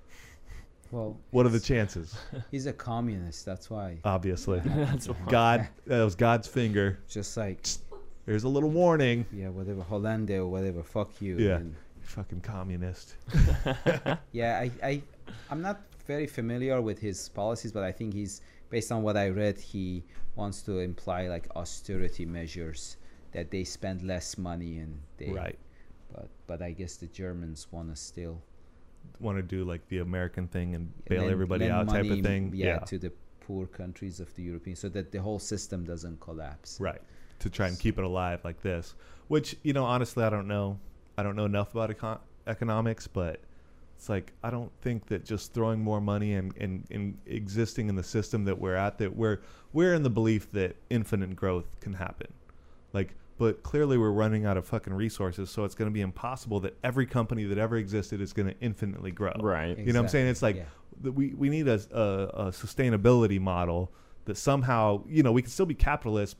Well, What are the it's- chances? He's a communist. That's why. Obviously, That's why. God, that was God's finger. Just like, There's a little warning. yeah, whatever, Hollande or whatever, fuck you. Yeah. And Fucking communist. yeah, I, I, I'm not very familiar with his policies, but I think he's, based on what I read, he wants to imply like austerity measures, that they spend less money and they. Right. But but I guess the Germans want to still Want to do like the American thing and bail lend- everybody lend out type money, of thing. Yeah, to the poor countries of the European, so that the whole system doesn't collapse. Right. To try and keep it alive like this. Which, you know, honestly, I don't know. I don't know enough about econ- economics, but it's like I don't think that just throwing more money and, and, and existing in the system that we're at, that we're we're in the belief that infinite growth can happen. Like, but clearly we're running out of fucking resources, so it's going to be impossible that every company that ever existed is going to infinitely grow. Right. You know what I'm saying? It's like Yeah. that we, we need a, a, a sustainability model that somehow, you know, we can still be capitalists, but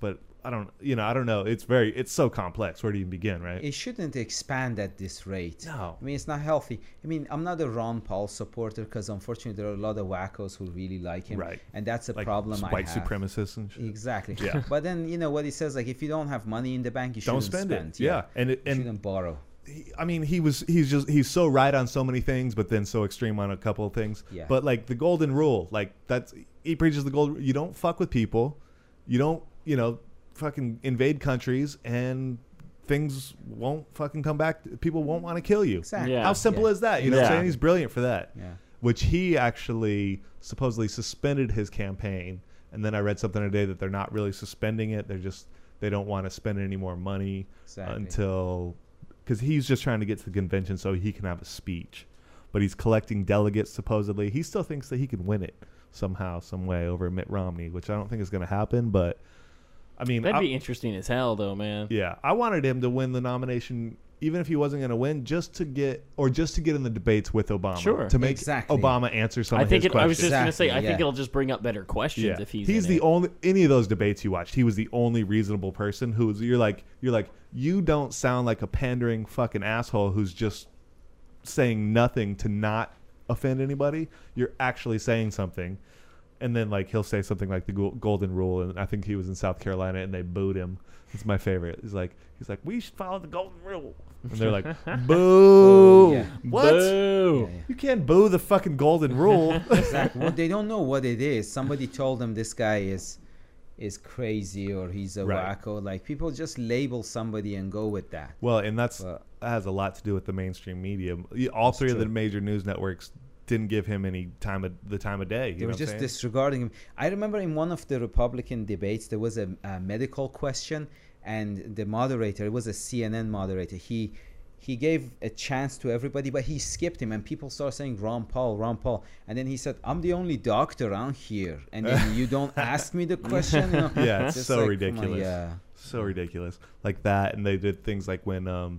I don't, you know, I don't know. It's very, it's so complex. Where do you begin, right? It shouldn't expand at this rate. No. I mean, it's not healthy. I mean, I'm not a Ron Paul supporter because unfortunately there are a lot of wackos who really like him. Right. And that's a Like problem I white have. supremacists and shit. Exactly. Yeah. But then, you know, what he says, like, if you don't have money in the bank, you Don't shouldn't spend spend. it. Yeah. And it, You and shouldn't borrow. he, I mean, he was he's just he's so right on so many things, but then so extreme on a couple of things. Yeah. But like the golden rule, like that's he preaches the golden. You don't fuck with people. You don't, you know, fucking invade countries, and things won't fucking come back. People won't want to kill you. Exactly. Yeah. How simple Yeah. is that? You know what I'm Yeah. saying? He's brilliant for that. Yeah. Which he actually supposedly suspended his campaign, and then I read something today that they're not really suspending it. They're just they don't want to spend any more money Exactly. until because he's just trying to get to the convention so he can have a speech. But he's collecting delegates supposedly. He still thinks that he can win it somehow, some way over Mitt Romney, which I don't think is going to happen. But I mean, That'd I- be interesting as hell, though, man. yeah, I wanted him to win the nomination, even if he wasn't going to win, just to get or just to get in the debates with Obama. Sure. to make Exactly. Obama answer some I of think his it, I was questions. just gonna say, I Exactly, think yeah. it'll just bring up better questions Yeah. if he's. he's in the it. only any of those debates you watched. He was the only reasonable person who was. You're like you're like you don't sound like a pandering fucking asshole who's just saying nothing to not offend anybody. You're actually saying something, and then like he'll say something like the go- golden rule, and I think he was in South Carolina and they booed him. It's my favorite. He's like he's like we should follow the golden rule, and they're like boo. Yeah. What? Boo. Yeah, yeah. You can't boo the fucking golden rule. Exactly. Well, they don't know what it is. Somebody told them this guy is is crazy or he's a Right. wacko. Like, people just label somebody and go with that. Well, and that's Well- that has a lot to do with the mainstream media. All three of the true. major news networks didn't give him any time of the time of day. You They know were what I'm just saying? disregarding him. I remember in one of the Republican debates, there was a, a medical question, and the moderator, it was a C N N moderator, he he gave a chance to everybody, but he skipped him, and people started saying Ron Paul, Ron Paul, and then he said, "I'm the only doctor around here, and then you don't ask me the question." You know? Yeah, it's Just so like, come on, ridiculous. yeah. So ridiculous, like that. And they did things like when um,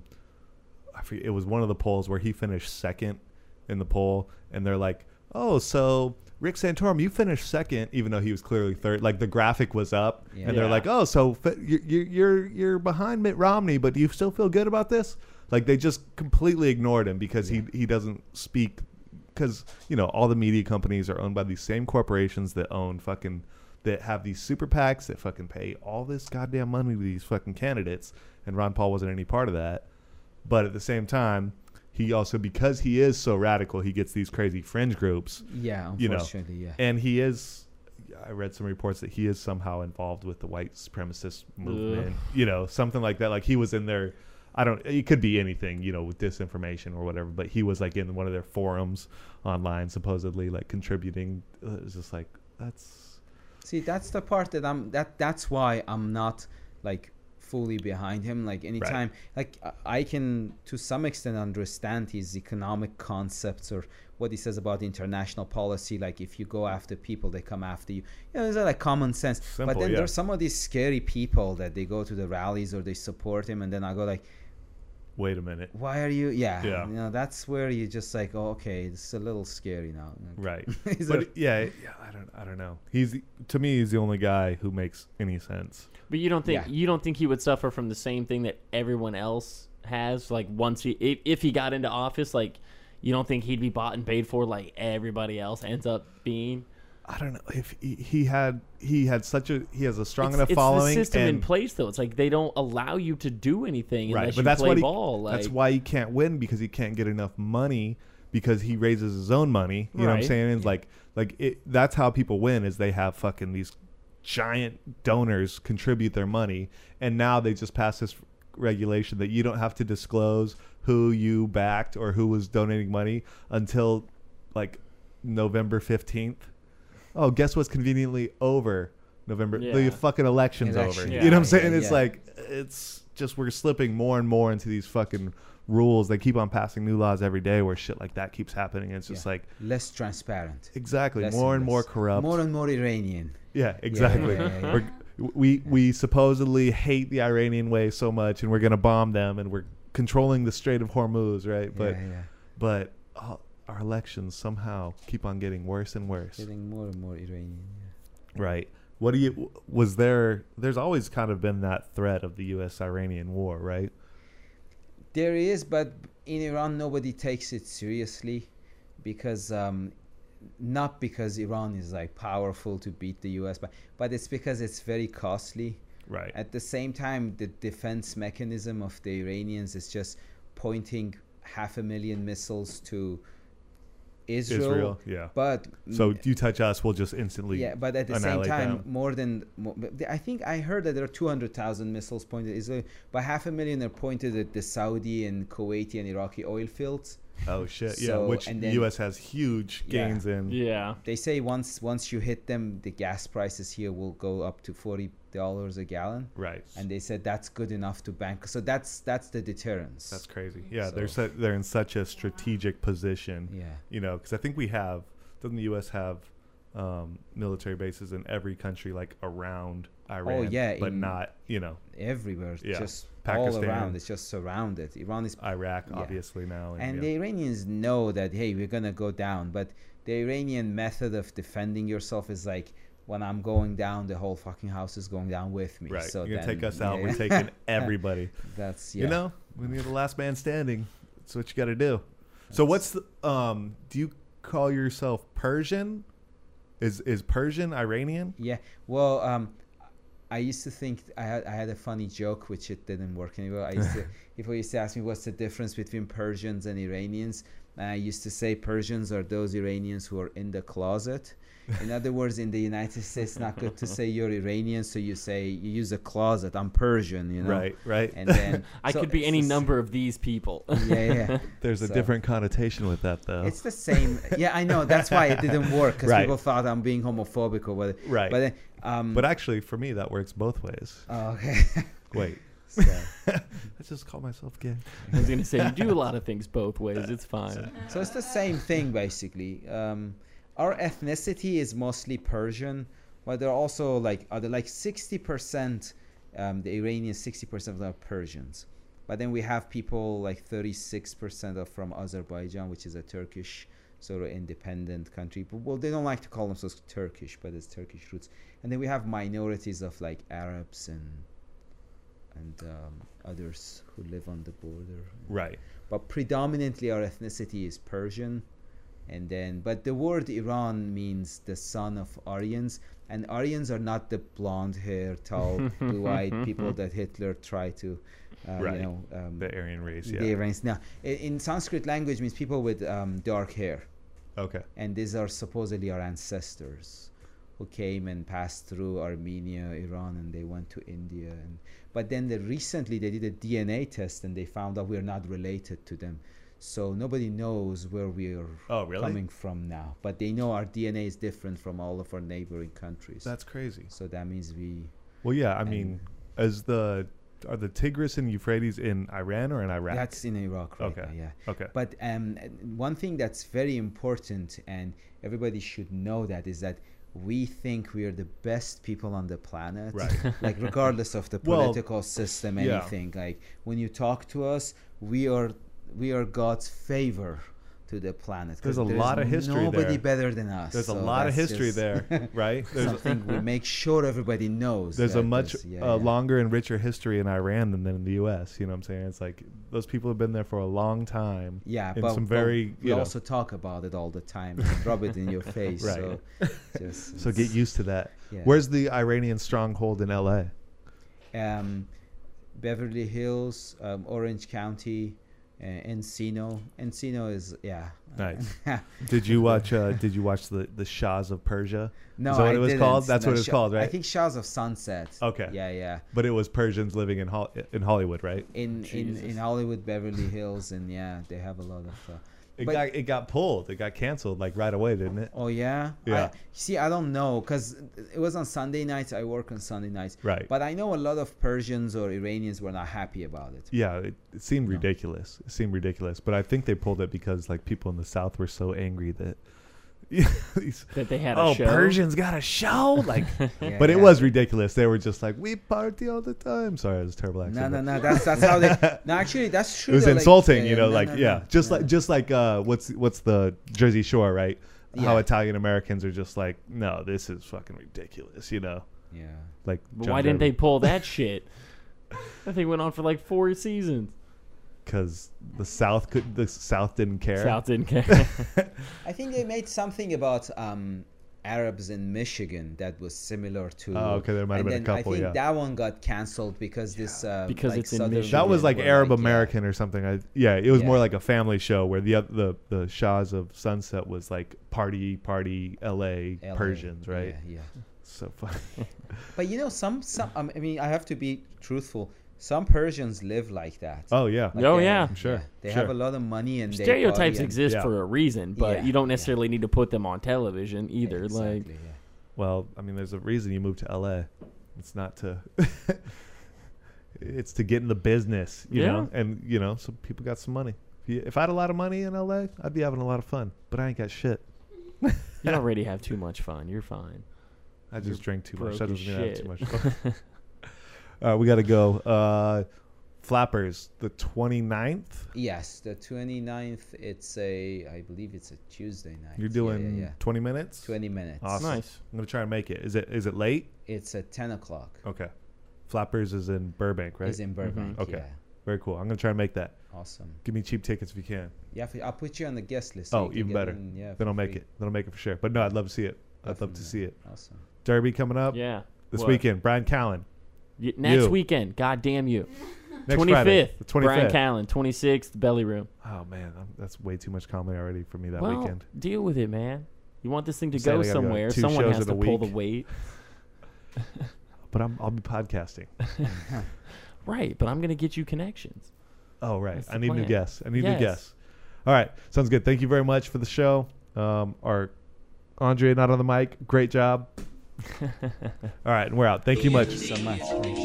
I forget, it was one of the polls where he finished second in the poll, and they're like, "Oh, so Rick Santorum, you finished second, even though he was clearly third." Like the graphic was up, Yeah. and they're Yeah. like, "Oh, so fi- you're you're you're behind Mitt Romney, but do you still feel good about this?" Like they just completely ignored him because he he doesn't speak. Because you know all the media companies are owned by these same corporations that own fucking that have these super PACs that fucking pay all this goddamn money to these fucking candidates, and Ron Paul wasn't any part of that. But at the same time, he also, because he is so radical, he gets these crazy fringe groups, Yeah, you know, unfortunately, yeah. and he is. I read some reports that he is somehow involved with the white supremacist movement, you know, something like that. Like he was in their, I don't, it could be anything, you know, with disinformation or whatever, but he was like in one of their forums online, supposedly like contributing. It was just like, that's, See, that's the part that I'm. That that's why I'm not like fully behind him. Like anytime, like I- I can to some extent understand his economic concepts or what he says about international policy. Like if you go after people, they come after you. You know, there's like common sense. Simple, but then yeah. there's some of these scary people that they go to the rallies or they support him, and then I go like, wait a minute. why are you? Yeah, Yeah. you know, that's where you just like, oh, okay, it's a little scary now. Right. Is but it- yeah, yeah, I don't, I don't know. He's the- to me, he's the only guy who makes any sense. But you don't think Yeah. you don't think he would suffer from the same thing that everyone else has? Like once he, if, if he got into office, like you don't think he'd be bought and paid for like everybody else ends up being? I don't know if he, he had he had such a he has a strong it's, enough it's following. the system and, in place though. It's like they don't allow you to do anything right, unless but you that's play what he, ball. Like, that's why he can't win because he can't get enough money because he raises his own money. You know what I'm Right. saying? It's like like it, that's how people win is they have fucking these giant donors contribute their money, and now they just pass this regulation that you don't have to disclose who you backed or who was donating money until like November fifteenth. Oh, guess what's conveniently over? November. Yeah. The fucking election's Election, over. yeah. You know what I'm saying? Yeah, It's yeah. like it's just we're slipping more and more into these fucking rules. They keep on passing new laws every day where shit like that keeps happening. And it's just Yeah. like less transparent. exactly Less more and more less. corrupt. More and more Iranian. Yeah, exactly. yeah, yeah. We're, we we supposedly hate the Iranian way so much, and we're gonna bomb them, and we're controlling the Strait of Hormuz, right? But yeah, yeah. but uh, our elections somehow keep on getting worse and worse, Getting more and more Iranian. Yeah. right? What do you was there? There's always kind of been that threat of the U S Iranian war, right? There is, but in Iran nobody takes it seriously, because um, not because Iran is like powerful to beat the U S, but but it's because it's very costly. Right. At the same time, the defense mechanism of the Iranians is just pointing half a million missiles to Israel. Israel, yeah. But So you touch us, we'll just instantly yeah, but at the same annihilate time, them. more than mo- but the- I think I heard that there are two hundred thousand missiles pointed at Israel, but half a million are pointed at the Saudi and Kuwaiti and Iraqi oil fields. Oh shit! Yeah, So- which and the then- U S has huge Yeah. gains in. Yeah. They say once once you hit them, the gas prices here will go up to forty dollars a gallon, Right. and they said that's good enough to bank. So that's that's the deterrence. That's crazy. Yeah, So- they're su- they're in such a strategic position. Yeah. You know, because I think we have doesn't the U S have um, military bases in every country like around Iran? Oh, yeah, but in- not you know Everywhere, Yeah. just Pakistan. all around. It's just surrounded. Iran is, Iraq, Yeah. obviously now. and yeah. the Iranians know that hey, we're gonna go down. But the Iranian method of defending yourself is like, when I'm going down, the whole fucking house is going down with me. right. So You're gonna then- take us out. yeah, We're taking everybody. That's yeah. You know, when you're the last man standing, that's what you got to do. So what's the um? Do you call yourself Persian? Is is Persian Iranian? Yeah. Well, um, I used to think I had I had a funny joke, which it didn't work anymore. I used to people used to ask me what's the difference between Persians and Iranians, and I used to say Persians are those Iranians who are in the closet. In other words, in the United States, it's not good to say you're Iranian, so you say you use a closet. I'm Persian, you know. Right, right. And then I so could be it's any the s- number of these people. Yeah, yeah. There's a So- different connotation with that, though. It's the same. Yeah, I know. That's why it didn't work, because Right. people thought I'm being homophobic or whatever. Right. But then, um. But actually, for me, that works both ways. oh, okay. Wait, So, I just call myself gay. I was gonna say you do a lot of things both ways. It's fine. so it's the same thing basically. Um, our ethnicity is mostly Persian, but there are also like other like sixty percent. Um, the Iranians sixty percent are Persians, but then we have people like thirty-six percent are from Azerbaijan, which is a Turkish sort of independent country. But, well, they don't like to call themselves Turkish, but it's Turkish roots. And then we have minorities of like Arabs and and um, others who live on the border. Right. But predominantly our ethnicity is Persian. And then, but the word Iran means the son of Aryans, and Aryans are not the blonde hair, tall, blue-eyed people that Hitler tried to, uh, Right. you know, um, The Aryan race, the yeah. Aryans. Now, i- in Sanskrit language, means people with um, dark hair, Okay. and these are supposedly our ancestors who came and passed through Armenia, Iran, and they went to India. And but then they recently they did a D N A test, and they found out we're not related to them. So nobody knows where we are Oh, really? coming from now. But they know our D N A is different from all of our neighboring countries. That's crazy. so that means we. Well, yeah. I And- mean, as the are the Tigris and Euphrates in Iran or in Iraq? That's in Iraq right Okay. now, yeah. Okay. But um, one thing that's very important, and everybody should know that, is that we think we are the best people on the planet. Right. Like regardless of the Well, political system, yeah. anything. Like when you talk to us, we are we are God's favor to the planet. 'cause There's a there's lot of history Nobody there. better than us. There's a so lot of that's history just there, right? There's something we make sure everybody knows. there's a that much there's- yeah, uh, yeah. longer and richer history in Iran than, than in the U S. You know what I'm saying? It's like those people have been there for a long time. Yeah, in but, some but very we you know. also talk about it all the time and rub it in your face. Right. So, just, So get used to that. Yeah. Where's the Iranian stronghold in L A? um, Beverly Hills, um, Orange County, uh, Encino. Encino is yeah. Nice. Did you watch? Uh, did you watch the the Shahs of Persia? No, Is that what I it was didn't. called? That's No, what it's Sh- called, I right? think Shahs of Sunset. Okay. Yeah, yeah. But it was Persians living in Hol- in Hollywood, right? In in, Jesus. in Hollywood, Beverly Hills, and yeah, they have a lot of. Uh, It but- got it got pulled. It got canceled like right away, didn't it? Oh yeah. Yeah. I, see, I don't know, cause it was on Sunday nights. I work on Sunday nights. Right. But I know a lot of Persians or Iranians were not happy about it. Yeah, it, it seemed No. ridiculous. It seemed ridiculous, but I think they pulled it because like people in the South were so angry that. these- That they had a oh, show. Persians got a show, like, Yeah, but it yeah. was ridiculous. They were just like, we party all the time. Sorry, it was a terrible No, accent. no, but- no. That's that's how they. No, actually, that's true. It was though, like, insulting, uh, you know, no, like no, yeah, no, just no. like just like uh, what's what's the Jersey Shore, right? how Yeah. Italian Americans are just like, no, this is fucking ridiculous, you know? Yeah. Like, But why didn't they pull that shit? That thing went on for like four seasons. Because the South could, the South didn't care. South didn't care. I think they made something about um, Arabs in Michigan that was similar to. Oh, okay, there might have and been a then couple, I think yeah. that one got canceled because this. Uh, Because like it's in Southern Michigan. That was like were Arab yeah. American or something. I, yeah, it was Yeah. more like a family show where the oth- the the Shahs of Sunset was like party party L A, L A, Persians, right? Yeah, yeah. So funny. But you know, some some. um, I mean, I have to be truthful. Some Persians live like that. Oh yeah, Like Oh, they- yeah. I'm sure, They sure. have a lot of money and they Stereotypes party and- exist Yeah. for a reason, but Yeah, you don't yeah. necessarily need to put them on television either. Like, Exactly, yeah. Well, I mean, there's a reason you moved to L A. It's not to. It's to get in the business, you Yeah. know, and you know, some people got some money. If, you, if I had a lot of money in L A, I'd be having a lot of fun. But I ain't got shit. you already have too much fun. You're fine. I just drink too much. broke That as doesn't mean I have shit. too much fun. All right, we got to go. Uh, Flappers, the twenty-ninth. Yes, the twenty-ninth, it's a, I believe it's a Tuesday night. You're Yeah, doing yeah, yeah. twenty minutes. twenty minutes. Awesome. Nice. I'm gonna try and make it. Is it is it late? It's at ten o'clock. Okay. Flappers is in Burbank, right? It's in Burbank. Okay. Yeah. Very cool. I'm gonna try and make that. Awesome. Give me cheap tickets if you can. Yeah, f- I'll put you on the guest list. so Oh, you can even get better. in, yeah, Then for I'll make free. it. Then I'll make it for sure. But no, I'd love to see it. I'd love to Definitely. see it. Awesome. Derby coming up Yeah. this What? weekend. Brian Callen. Y- next You. weekend. God damn you. Next Friday, twenty-fifth. the Brian twenty-fifth. Callen. twenty-sixth. Belly Room. Oh man, I'm, that's way too much comedy already for me that well, weekend. deal with it, man. You want this thing to I'm saying go I gotta go somewhere. two Someone shows has in to a pull the week. weight. But I'm I'll be podcasting. Right, but I'm going to get you connections. Oh right, That's I the need new plan. guests. I need new Yes. guests. All right, sounds good. Thank you very much for the show. Um, our Andre not on the mic. Great job. All right, and we're out. Thank you much. Thank you so much. Thank you.